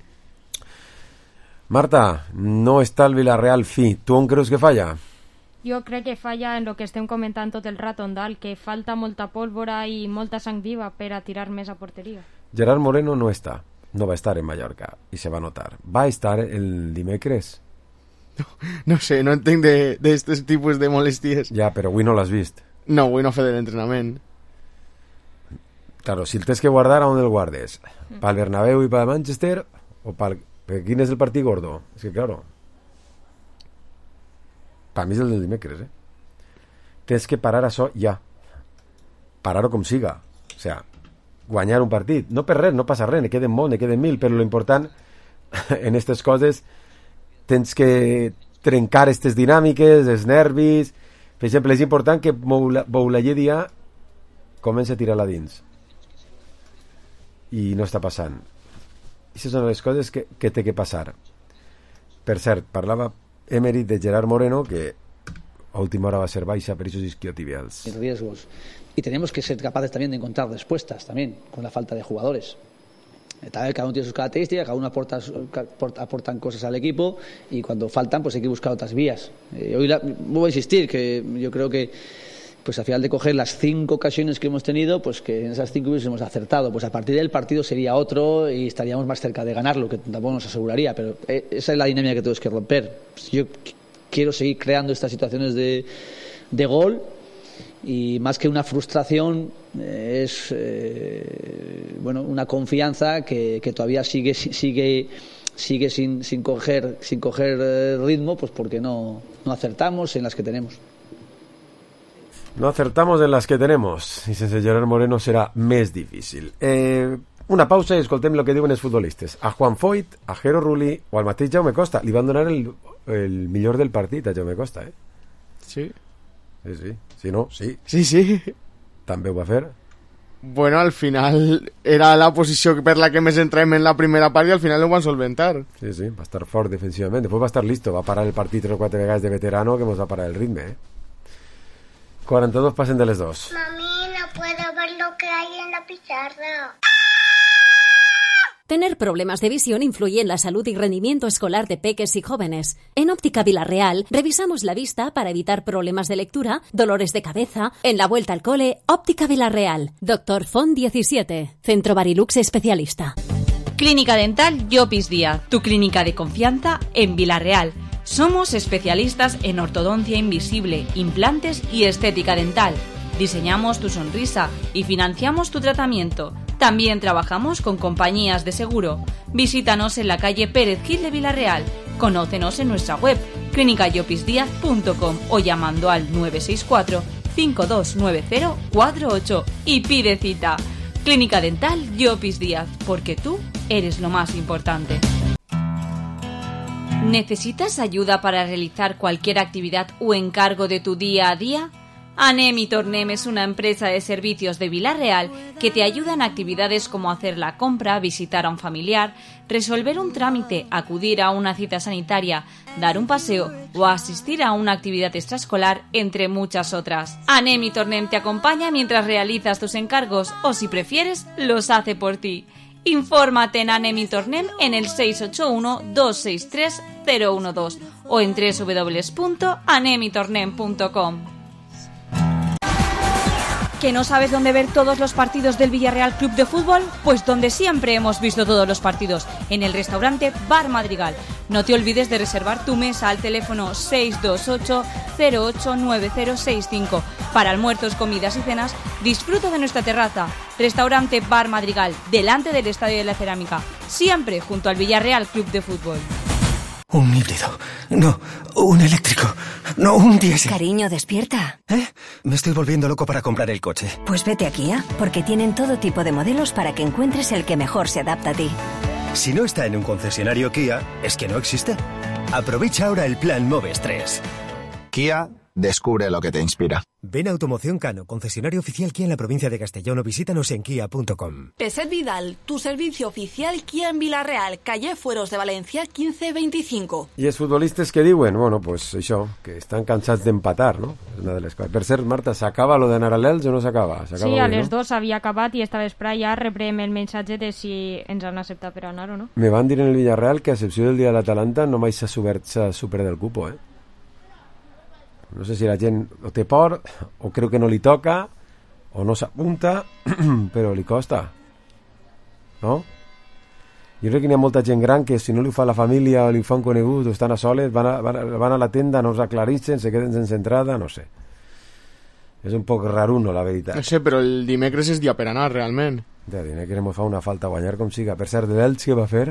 Marta, no està el Villarreal fi. Tu on creus que falla? Jo crec que falla en el que estem comentant tot el rato, Ondal, que falta molta pólvora i molta sang viva per a tirar més a porteria. Gerard Moreno no està. No va estar en Mallorca i se va notar. Va estar el dimecres? No sé, no entenc d'aquests tipus de molèsties. Ja, però avui no l'has vist. No, avui no fa de l'entrenament. Claro, si el tens que guardar, on el guardes? Pel Bernabéu i pel Manchester o pel... ¿Quién es el partido gordo? Es que claro, para mí es el del dimecres, Tienes que parar això ja. Parar-ho com siga. O sea, guanyar un partit. No per res, no passa res, ne queden molt, ne queden 1000, però lo important en aquestes coses tens que trencar aquestes dinàmiques, els nervis. Per exemple, és important que Boulaye dia comenci a tirar-la dins. I no està passant. Aquestes són les coses que té que passar. Per cert, parlava Emery de Gerard Moreno, que a última hora va ser baixa per esos isquiotibials. Riesgos. Y tenemos que ser capaces también de encontrar respuestas también con la falta de jugadores. Cada uno tiene sus características, cada uno aportan cosas al equipo y cuando faltan pues hay que buscar otras vías. Voy a insistir que yo creo que pues al final de coger las 5 ocasiones que hemos tenido, pues que en esas 5 hubiésemos acertado, pues a partir del partido sería otro y estaríamos más cerca de ganarlo, que tampoco nos aseguraría, pero esa es la dinámica que tenemos que romper. Yo quiero seguir creando estas situaciones de gol y más que una frustración es una confianza que todavía sigue sin coger ritmo, pues porque no acertamos en las que tenemos. No acertamos en las que tenemos i sense Gerard Moreno serà més difícil. Una pausa i escoltem el que diuen els futbolistes. A Juan Foyt, a Jero Rulli o al mateix Jaume Costa. Li van donar el millor del partit a Jaume Costa, Sí. Sí. Si no, sí. Sí. També ho va fer. Bueno, al final era la posició per la que més entrem en la primera part i al final ho van solventar. Sí, va estar fort defensivament. Després va estar listo. Va parar el partit 3 o 4 vegades de veterano que ens va parar el ritme, 42 passen de les 2. Mami, no puedo ver lo que hay en la pizarra. Tener problemas de visión influye en la salud y rendimiento escolar de peques y jóvenes. En Óptica Vilarreal revisamos la vista para evitar problemas de lectura, dolores de cabeza. En la vuelta al cole, Óptica Vilarreal. Dr. Font 17. Centro Barilux Especialista. Clínica Dental Llopis Díaz, tu clínica de confianza en Vilarreal. Somos especialistas en ortodoncia invisible, implantes y estética dental. Diseñamos tu sonrisa y financiamos tu tratamiento. También trabajamos con compañías de seguro. Visítanos en la calle Pérez Gil de Vilarreal. Conócenos en nuestra web clinicayopisdiaz.com o llamando al 964 529048 y pide cita. Clínica Dental Llopis Díaz, porque tú eres lo más importante. ¿Necesitas ayuda para realizar cualquier actividad o encargo de tu día a día? Anem y Tornem es una empresa de servicios de Vilarreal que te ayuda en actividades como hacer la compra, visitar a un familiar, resolver un trámite, acudir a una cita sanitaria, dar un paseo o asistir a una actividad extraescolar, entre muchas otras. Anem y Tornem te acompaña mientras realizas tus encargos o, si prefieres, los hace por ti. Infórmate en Anem y Tornem en el 681-263-012 o en www.anemitornem.com. ¿Que no sabes dónde ver todos los partidos del Villarreal Club de Fútbol? Pues donde siempre hemos visto todos los partidos, en el restaurante Bar Madrigal. No te olvides de reservar tu mesa al teléfono 628-089065. Para almuerzos, comidas y cenas, disfruta de nuestra terraza. Restaurante Bar Madrigal, delante del Estadio de la Cerámica, siempre junto al Villarreal Club de Fútbol. Un híbrido. No, un eléctrico. No, un diésel. Cariño, despierta. Me estoy volviendo loco para comprar el coche. Pues vete a Kia, porque tienen todo tipo de modelos para que encuentres el que mejor se adapta a ti. Si no está en un concesionario Kia, es que no existe. Aprovecha ahora el plan Moves 3. Kia, descubre lo que te inspira. Ven a Automoción Cano, concesionario oficial Kia en la provincia de Castellón, o visítanos en kia.com. Peset Vidal, tu servicio oficial Kia en Vilarreal, calle Fueros de Valencia 1525. I els futbolistes que diuen? Bueno, pues això, que estan cansats d'empatar, no? És una de les coses. Per cert, Marta, s'acaba lo d'anar a l'Elx o no s'acaba? Sí, a les 2 havia acabat i esta vespre ja rebrem el missatge de si ens han acceptat per anar o no. Me van dir en el Villarreal que a excepció del dia de l'Atalanta no mai s'ha superat el cupo, No sé si la gent o té por, o creu que no li toca, o no s'apunta, però li costa. No? Jo crec que hi ha molta gent gran que si no li fa la família o li fa un conegut o estan a soles, van a la tenda, no us aclarixen, se queden sense entrada, no sé. És un poc raruno, la veritat. No sé, però el dimecres és dia per anar, realment. Ja, dimecres ens fa una falta guanyar com siga. Per cert, l'Elx què va fer?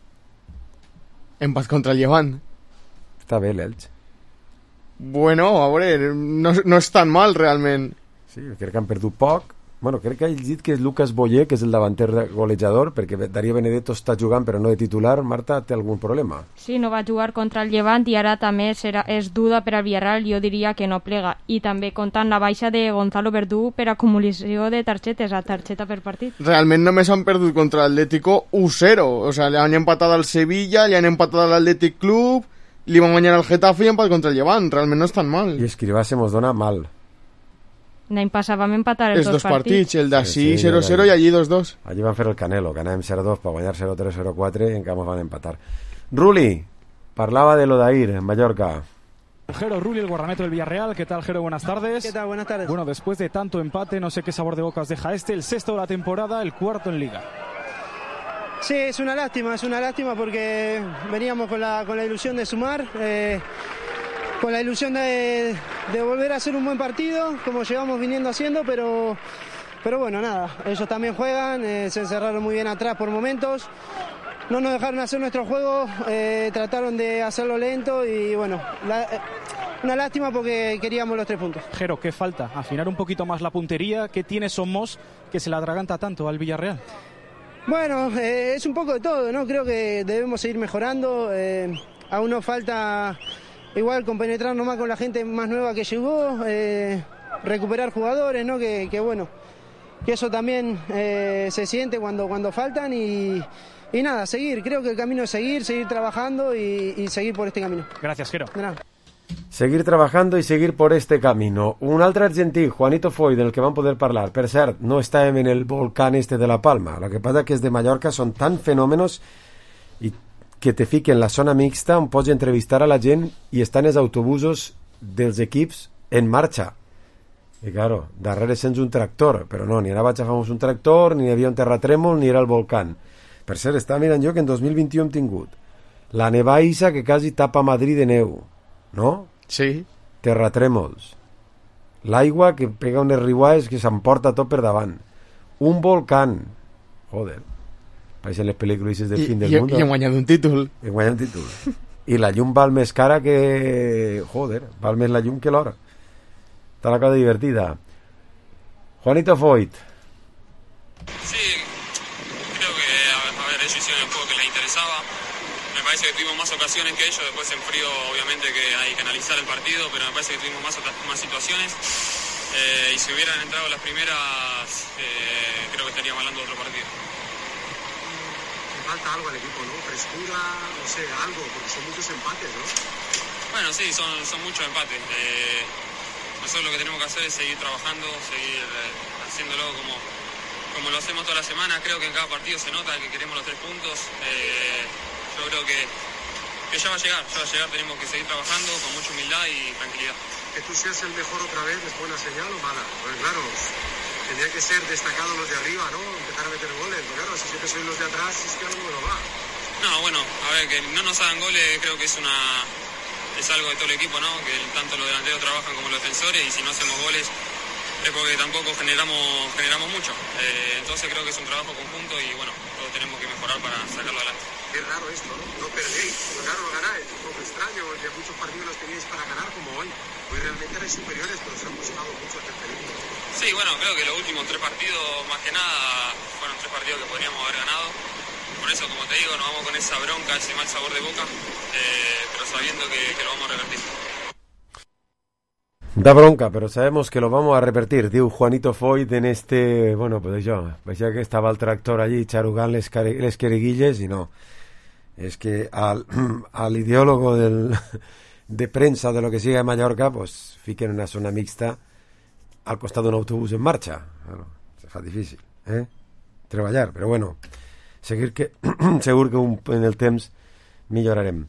Empat contra el Llevant. Està bé l'Elx. Bueno, a veure, no és tan mal, realment. Sí, crec que han perdut poc. Bueno, crec que ha dit que és Lucas Boyer, que és el davanter golejador, perquè Darío Benedetto està jugant però no de titular. Marta, té algun problema? Sí, no va jugar contra el Llevant i ara també és duda per al Villarreal, jo diria que no plega. I també comptant la baixa de Gonzalo Verdú per acumulació de targetes, a targeta per partit. Realment només han perdut contra l'Atlético 1-0. O sea, le han empatat al Sevilla, le han empatat al Athletic Club, li van guanyar al Getafe i empat contra el Llevant. Realment no és tan mal. I Escrivá se mos dona mal. L'any passat vam empatar els dos partits. El d'ací 0-0 i allí 2-2. Allí van fer el Canelo, que anàvem 0-2 per guanyar 0-3, 0-4 i encara van empatar. Ruli, parlava de l'Odair en Mallorca. Jero Rulli, el guardameta del Villarreal. ¿Qué tal, Jero? Buenas tardes. ¿Qué tal? Buenas tardes. Bueno, después de tanto empate, no sé qué sabor de boca os deja este, el 6º de la temporada, el 4º en Liga. Sí, es una lástima porque veníamos con la ilusión de sumar, con la ilusión de volver a hacer un buen partido, como llevamos viniendo haciendo, pero bueno, nada, ellos también juegan, se encerraron muy bien atrás por momentos, no nos dejaron hacer nuestro juego, trataron de hacerlo lento y bueno, una lástima porque queríamos los 3 puntos. Jero, ¿qué falta? Afinar un poquito más la puntería. ¿Qué tiene Somos que se le atraganta tanto al Villarreal? Bueno, es un poco de todo, ¿no? Creo que debemos seguir mejorando. Aún nos falta igual compenetrarnos más con la gente más nueva que llegó, recuperar jugadores, ¿no? Que bueno, que eso también se siente cuando faltan y nada, seguir. Creo que el camino es seguir trabajando y seguir por este camino. Gracias, Jero. De nada. seguir trabajando i seguir por este camino. Un altre argentí, Juanito Foy, del que vam poder parlar. Per cert, no estàvem en el volcán este de La Palma. Lo que pasa que es de Mallorca, son tan fenòmenos i que te fiquen en la zona mixta on pots entrevistar a la gent i estan els autobusos dels equips en marxa. I claro, darrere sents un tractor, però no, ni anava xafamos un tractor, ni hi havia un terratrèmol, ni era el volcán. Per cert, estava mirant jo que en 2021 hem tingut la nevaïssa que quasi tapa Madrid de neu, no? Sí. Terratrèmols. L'aigua que pega unes riuades que s'emporta tot per davant. Un volcán. Joder. Pareixen les pel·lícules del fin del mundo. I hem guanyat un títol. Hem guanyat un títol. I la llum val més cara que... Joder, val més la llum que l'hora. Está la cosa divertida. Juanito Foyt. Sí, creo que, a ver, ellos hicieron el juego que les interesaba. Me parece que tuvimos más ocasiones que ellos. Después en frío, obviamente, que hay que analizar el partido, pero me parece que tuvimos más situaciones. Y si hubieran entrado las primeras, creo que estaríamos hablando de otro partido. Le falta algo al equipo, ¿no? Frescura, no sé, algo, porque son muchos empates, ¿no? Bueno, sí, son muchos empates. Nosotros lo que tenemos que hacer es seguir trabajando, seguir haciéndolo como lo hacemos toda la semana. Creo que en cada partido se nota que queremos los 3 puntos. Yo creo que ya va a llegar, tenemos que seguir trabajando con mucha humildad y tranquilidad. Que tú seas el mejor otra vez, ¿es buena señal o mala? Pues claro, tendría que ser destacados los de arriba, ¿no? Empezar a meter goles, pero claro, si siempre sois los de atrás, es que algo no va. No, bueno, a ver, que no nos hagan goles creo que es algo de todo el equipo, ¿no? Que tanto los delanteros trabajan como los defensores, y si no hacemos goles es porque tampoco generamos mucho. Entonces creo que es un trabajo conjunto y bueno, todos tenemos que mejorar para sacarlo adelante. Es raro esto, ¿no? No perdéis, pero claro, no ganáis. Es un poco extraño, porque muchos partidos los teníais para ganar como hoy. Hoy realmente erais superiores, pero os han costado mucho hacer feliz. Sí, bueno, creo que los últimos 3 partidos, más que nada, fueron 3 partidos que podríamos haber ganado. Por eso, como te digo, nos vamos con esa bronca, ese mal sabor de boca, pero sabiendo que lo vamos a revertir. Da bronca, pero sabemos que lo vamos a revertir, diu Juanito Foyt en este... Bueno, pues això, veia que estava el tractor allí xarugant les quereguilles i no. Es que al ideólogo de prensa de lo que siga de Mallorca, pues fiquen una zona mixta al costat d'un autobús en marxa. Bueno, se fa difícil, treballar, però bueno, segur que en el temps millorarem.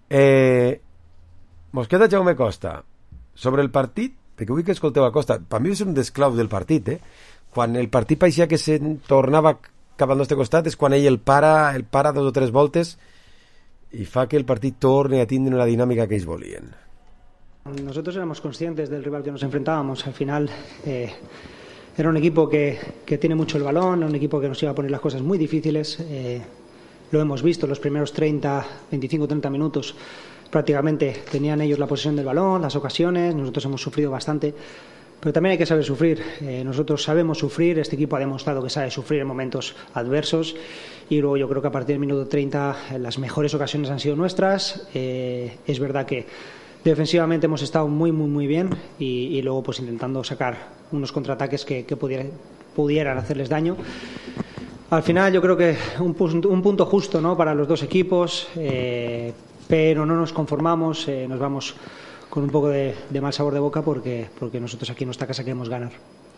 Mos queda Jaume Costa. Sobre el partit, perquè vull que escolteu a Costa, per mi va ser un desclau del partit, quan el partit paeixia que se tornava cap al nostre costat és quan ell el para 2 o 3 voltes i fa que el partit torni a tindre la dinàmica que ells volien. Nosotros éramos conscientes del rival que nos enfrentábamos. Al final era un equipo que tiene mucho el balón, un equipo que nos iba a poner las cosas muy difíciles. Lo hemos visto los primeros 25-30 minutos. Prácticamente tenían ellos la posesión del balón, las ocasiones, nosotros hemos sufrido bastante, pero también hay que saber sufrir. Nosotros sabemos sufrir, este equipo ha demostrado que sabe sufrir en momentos adversos, y luego yo creo que a partir del minuto 30 las mejores ocasiones han sido nuestras. Es verdad que defensivamente hemos estado muy bien y luego pues intentando sacar unos contraataques que pudieran hacerles daño. Al final yo creo que un punto justo, ¿no?, para los dos equipos, pero no nos conformamos, nos vamos con un poco de mal sabor de boca porque nosotros aquí en nuestra casa queremos ganar.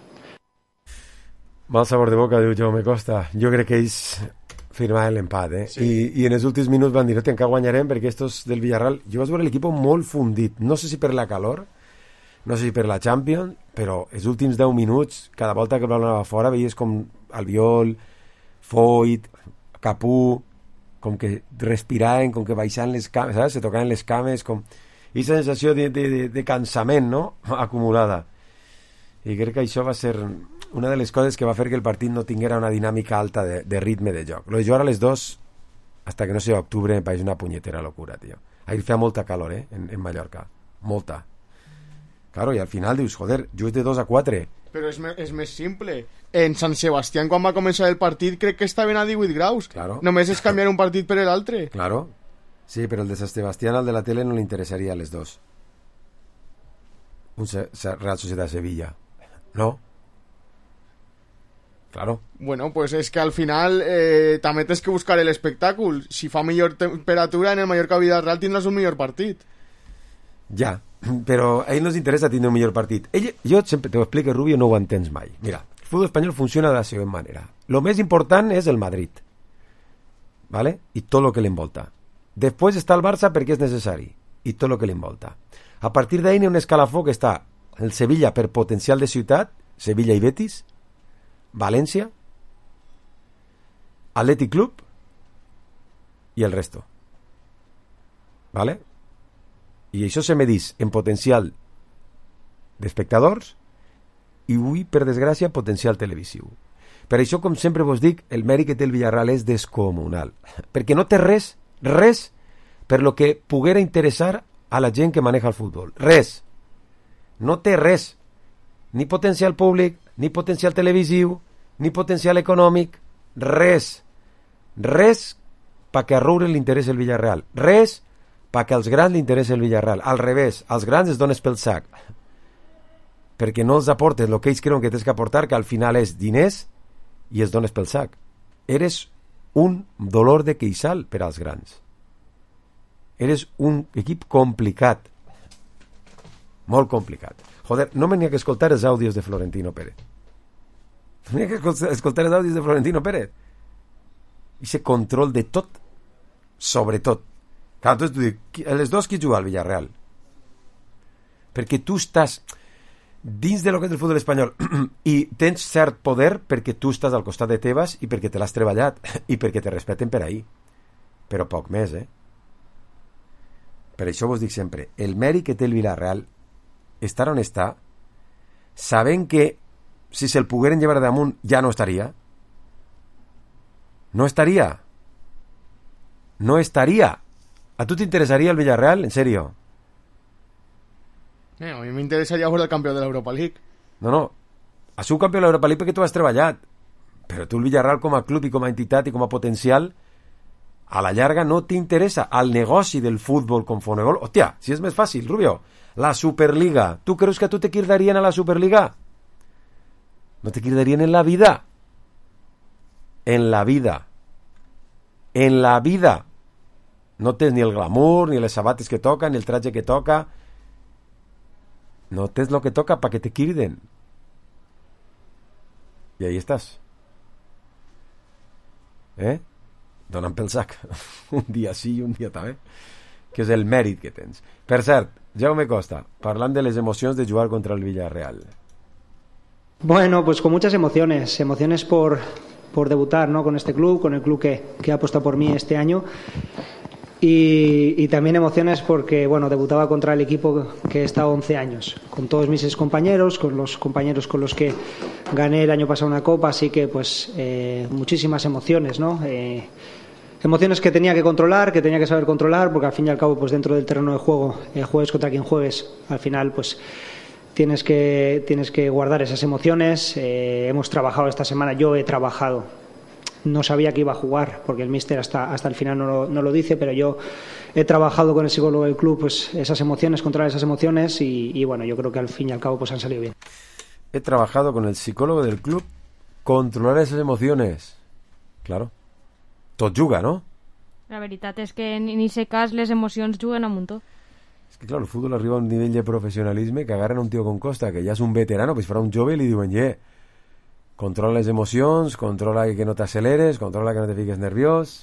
Mal sabor de boca, diu Jaume Costa. Jo crec que ells firmaven l'empat, Sí. I en els últims minuts van dir, no, que guanyarem, perquè estos del Villarreal... Jo vaig veure l'equip molt fundit, no sé si per la calor, no sé si per la Champions, però els últims 10 minuts, cada volta que el balón anava fora, veies com Albiol, Foyt, Capú, com que respiraven, com que baixaven les cames, saps? Se tocaven les cames, com... I aquesta sensació de cansament, no?, acumulada. I crec que això va ser una de les coses que va fer que el partit no tinguera una dinàmica alta de ritme de joc. Lo de jugar a les 2, hasta que no sé, octubre, me pareix una punyetera locura, tio. Ahir feia molta calor, en Mallorca. Molta. Claro, i al final dius, joder, jugues de 2 a 4. Però és més simple. En Sant Sebastián, quan va començar el partit, crec que estaven a 18 graus. Claro. Només és canviar un partit per l'altre. Claro. Sí, però el de Sant Sebastián, al de la tele, no li interessaria a les 2. Un Real Sociedad Sevilla. ¿No? Claro. Bueno, pues es que al final també tens que buscar el espectacle. Si fa millor temperatura en el Mallorca Villarreal tindràs un millor partit. Ja, però a ell no ens interessa tindre un millor partit. Jo sempre te ho explico, Rubio, no ho entens mai. Mira, el futbol espanyol funciona de la següent manera. Lo més important és el Madrid, ¿vale? I tot lo que l'envolta. Després està el Barça perquè és necessari, i tot lo que l'envolta. A partir d'ahí hi ha un escalafó que està el Sevilla per potencial de ciutat, Sevilla i Betis, València, Athletic Club i el resto. ¿Vale? I això se medís en potencial d'espectadors i avui, per desgràcia, potencial televisiu. Per això, com sempre vos dic, el mèrit que té el Villarreal és descomunal. Perquè no té res per lo que poguera interessar a la gent que maneja el futbol. Res. No té res. Ni potencial públic, ni potencial televisiu, ni potencial econòmic. Res. Res perquè a Roure li interessa el Villarreal. Res perquè als grans li interessa el Villarreal. Al revés, als grans es dones pel sac. Perquè no els aportes el que ells creuen que tens que aportar, que al final és diners, i es dones pel sac. Eres un dolor de queixal per als grans. Eres un equip complicat. Molt complicat. Joder, no me n'hi ha que escoltar els àudios de Florentino Pérez. No n'hi ha que escoltar els àudios de Florentino Pérez. Ese control de tot, sobretot. Clar, tu dius, els dos qui juga al Villarreal? Perquè tu estàs dins de lo que és el futbol espanyol i tens cert poder perquè tu estàs al costat de Tebas i perquè te l'has treballat i perquè te respeten per ahí. Però poc més, Per això vos dic sempre, el mèrit que té el Villarreal, estar on està, sabent que si se'l pogueren llevar damunt ja no estaria. No estaria. No estaria. ¿A tú te interesaría el Villarreal? ¿En serio? A mi m'interessaria veure el campió de l'Europa League. No. Ha sigut campió de l'Europa League perquè tu has treballat. Però tu el Villarreal com a club i com a entitat i com a potencial, a la llarga no t'interessa. Al negoci del futbol com Fonegol... Hòstia, si és més fàcil, Rubio. La Superliga. ¿Tú creus que a tu te cridarían a la Superliga? No te cridarían en la vida. En la vida. En la vida. No tens ni el glamour, ni les sabates que toca, ni el traje que toca. No tens lo que toca para que te criden. Y ahí estás. Donant pel sac. Un dia sí i un dia també. Que és el mèrit que tens. Per cert, Jaume Costa, parlant de les emocions de jugar contra el Villarreal. Bueno, pues con muchas emociones. Emociones por debutar, ¿no?, con este club, con el club que ha apostado por mí este año. Y también emociones porque, bueno, debutaba contra el equipo que he estado 11 años, con todos mis excompañeros, con los compañeros con los que gané el año pasado una copa, así que pues muchísimas emociones, ¿no? Emociones que tenía que controlar, que tenía que saber controlar, porque al fin y al cabo, pues dentro del terreno de juego, juegues contra quien juegues, al final pues tienes que guardar esas emociones. Hemos trabajado esta semana, yo he trabajado. No sabía que iba a jugar, porque el míster hasta el final no lo dice, pero yo he trabajado con el psicólogo del club, pues esas emociones, controlar esas emociones y bueno, yo creo que al fin y al cabo pues han salido bien. He trabajado con el psicólogo del club, controlar esas emociones. Claro. Tot juga, no? La veritat és que en aquest cas les emocions juguen a muntó. És que, clar, el futbol arriba a un nivell de professionalisme que agarren un tio com Costa, que ja és un veterano, pues farà un jove i li diuen, controla les emocions, controla que no t'acceleres, controla que no te fiques nerviós.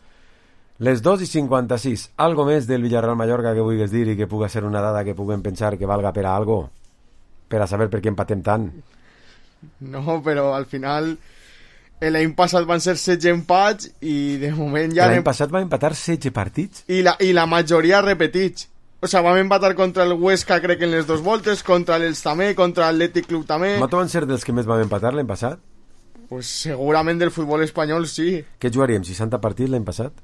Les 2:56. Algo més del Villarreal Mallorca que vulguis dir i que puga ser una dada que puguem pensar que valga per a algo? Per a saber per què empatem tant? No, però al final l'any passat van ser 16 empats i de moment ja... L'any passat van empatar 16 partits? I la majoria repetits. O sea, vam empatar contra el Huesca, crec que en les 2 voltes, contra l'Els també, contra l'Atlètic Club també. No van ser dels que més vam empatar l'any passat? Pues segurament del futbol espanyol sí. Què jugaríem, 60 partits l'any passat?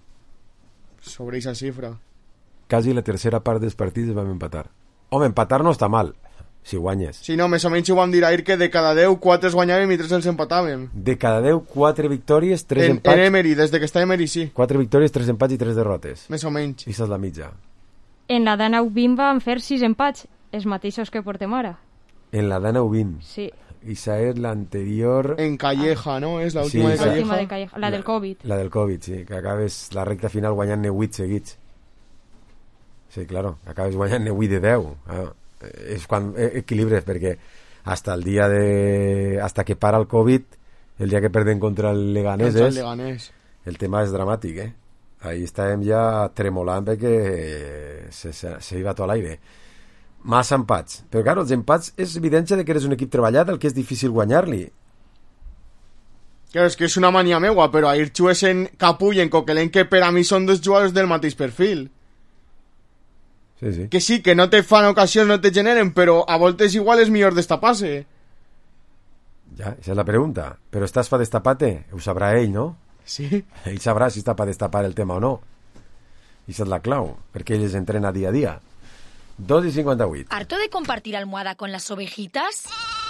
Sobre aquesta xifra. Quasi la tercera part dels partits vam empatar. Home, empatar no està mal, si guanyes. Sí, no, més o menys ho vam dir ahir que de cada 10, 4 es guanyàvem i 3 els empatàvem. De cada 10, 4 victòries, 3 empats... En Emery, des de que està Emery, sí. 4 victòries, 3 empats i 3 derrotes. Més o menys. I és la mitja. En la Dana U20 van fer 6 empats, els mateixos que portem ara. En la Dana U20? Sí. Esa és l'anterior... En Calleja, no? És l'última de Calleja. L'última de Calleja, la del Covid. La del Covid, sí, que acabes la recta final guanyant-ne 8 seguits. Sí, claro, acabes guanyant 8 de 10. És quan equilibres, perquè hasta que para el Covid, el dia que perden contra el Leganés, el tema és dramàtic, Ahí estàvem ja tremolant perquè se iba tot a l'aire. Massa empats. Però, claro, els empats és evidència de que eres un equip treballat, el que és difícil guanyar-li. Claro, és que és una mania meua, però ahir jugues en Capull i en Coquelin, que per a mi són dos jugadors del mateix perfil. Sí, sí. Que sí, que no te fan ocasions, no te generen, però a voltes igual és millor destapar-se. Ja, esa és la pregunta. Però estàs pa destapar-te? Ho sabrà ell, no? Sí. Ell sabrà si està pa destapar el tema o no. I esa és la clau, perquè ell es entrena día a día. 2:58. ¿Harto de compartir almohada con las ovejitas?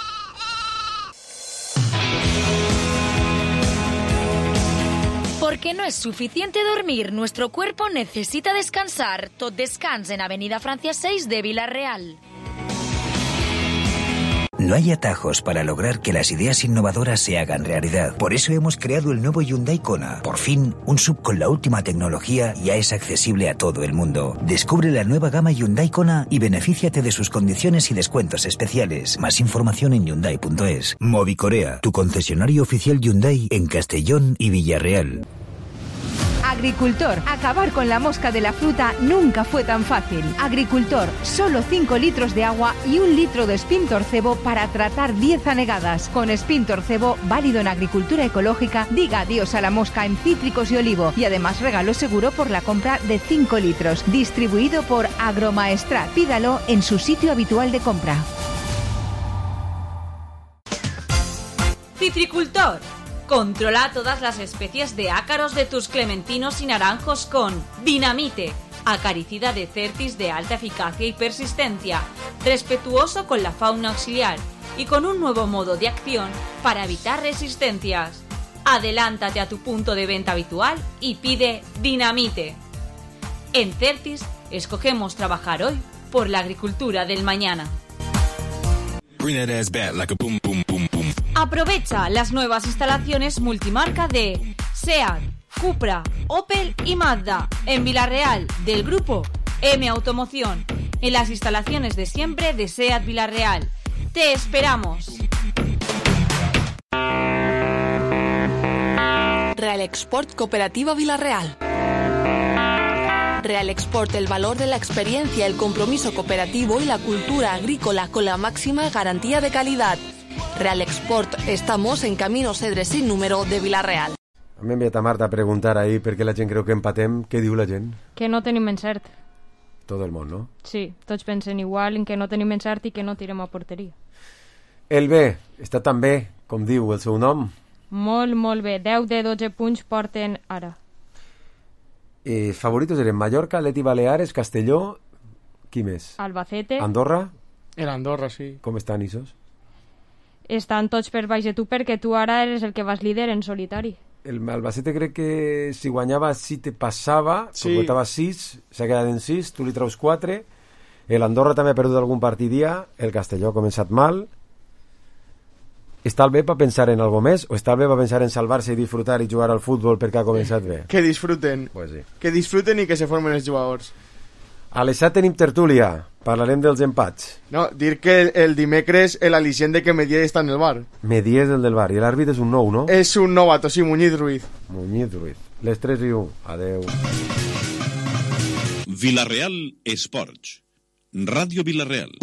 Porque no es suficiente dormir, nuestro cuerpo necesita descansar. Tot Descans en Avenida Francia 6 de Villarreal. No hay atajos para lograr que las ideas innovadoras se hagan realidad. Por eso hemos creado el nuevo Hyundai Kona. Por fin, un SUV con la última tecnología ya es accesible a todo el mundo. Descubre la nueva gama Hyundai Kona y benefíciate de sus condiciones y descuentos especiales. Más información en Hyundai.es. Movicorea, tu concesionario oficial Hyundai en Castellón y Villarreal. Agricultor, acabar con la mosca de la fruta nunca fue tan fácil. Agricultor, solo 5 litros de agua y 1 litro de Spintor Cebo para tratar 10 anegadas. Con Spintor Cebo, válido en agricultura ecológica, diga adiós a la mosca en cítricos y olivo. Y además regalo seguro por la compra de 5 litros. Distribuido por Agromaestrat. Pídalo en su sitio habitual de compra. Citricultor. Controla todas las especies de ácaros de tus clementinos y naranjos con Dinamite, acaricida de Certis de alta eficacia y persistencia, respetuoso con la fauna auxiliar y con un nuevo modo de acción para evitar resistencias. Adelántate a tu punto de venta habitual y pide Dinamite. En Certis escogemos trabajar hoy por la agricultura del mañana. Aprovecha las nuevas instalaciones multimarca de SEAT, Cupra, Opel y Mazda en Villarreal del grupo M Automoción, en las instalaciones de siempre de SEAT Villarreal. ¡Te esperamos! Real Export Cooperativa Villarreal. Real Export, el valor de la experiencia, el compromiso cooperativo y la cultura agrícola con la máxima garantía de calidad. Real Export, estamos en Camino Cedre sin número de Villarreal. M'ha enviat a Marta a preguntar ahí per què la gent creu que empatem. Què diu la gent? Que no tenim encert. Tot el món, no? Sí, tots pensen igual en que no tenim encert i que no tirem a porteria. El B està tan bé com diu el seu nom? Molt, molt bé. 10 de 12 punts porten ara. Favoritos eren Mallorca, Atleti Baleares, Castelló... Qui més? Albacete. Andorra? El Andorra, sí. Com estan, Isos? Estan tots per baix de tu perquè tu ara eres el que vas líder en solitari. El Albacete crec que si guanyava sí te passava, sí. Portava 6, s'ha quedat en 6, tu li treus 4. El Andorra també ha perdut algun partidia, el Castelló ha començat mal. Està el bé per pensar en algo més o està el bé per pensar en salvar-se i disfrutar i jugar al futbol perquè ha començat bé? Que disfruten. Pues sí. Que disfruten i que se formen els jugadors. A les 7 tenim tertúlia. Parlarem dels empats. No, dir que el dimecres l'al·licient de que Medier està en el bar. Medier és el del bar. I l'àrbit és un nou, no? És un novato, sí, Muñiz Ruiz. Muñiz Ruiz. Les 3-1. Adeu. Villarreal Esports. Ràdio Villarreal.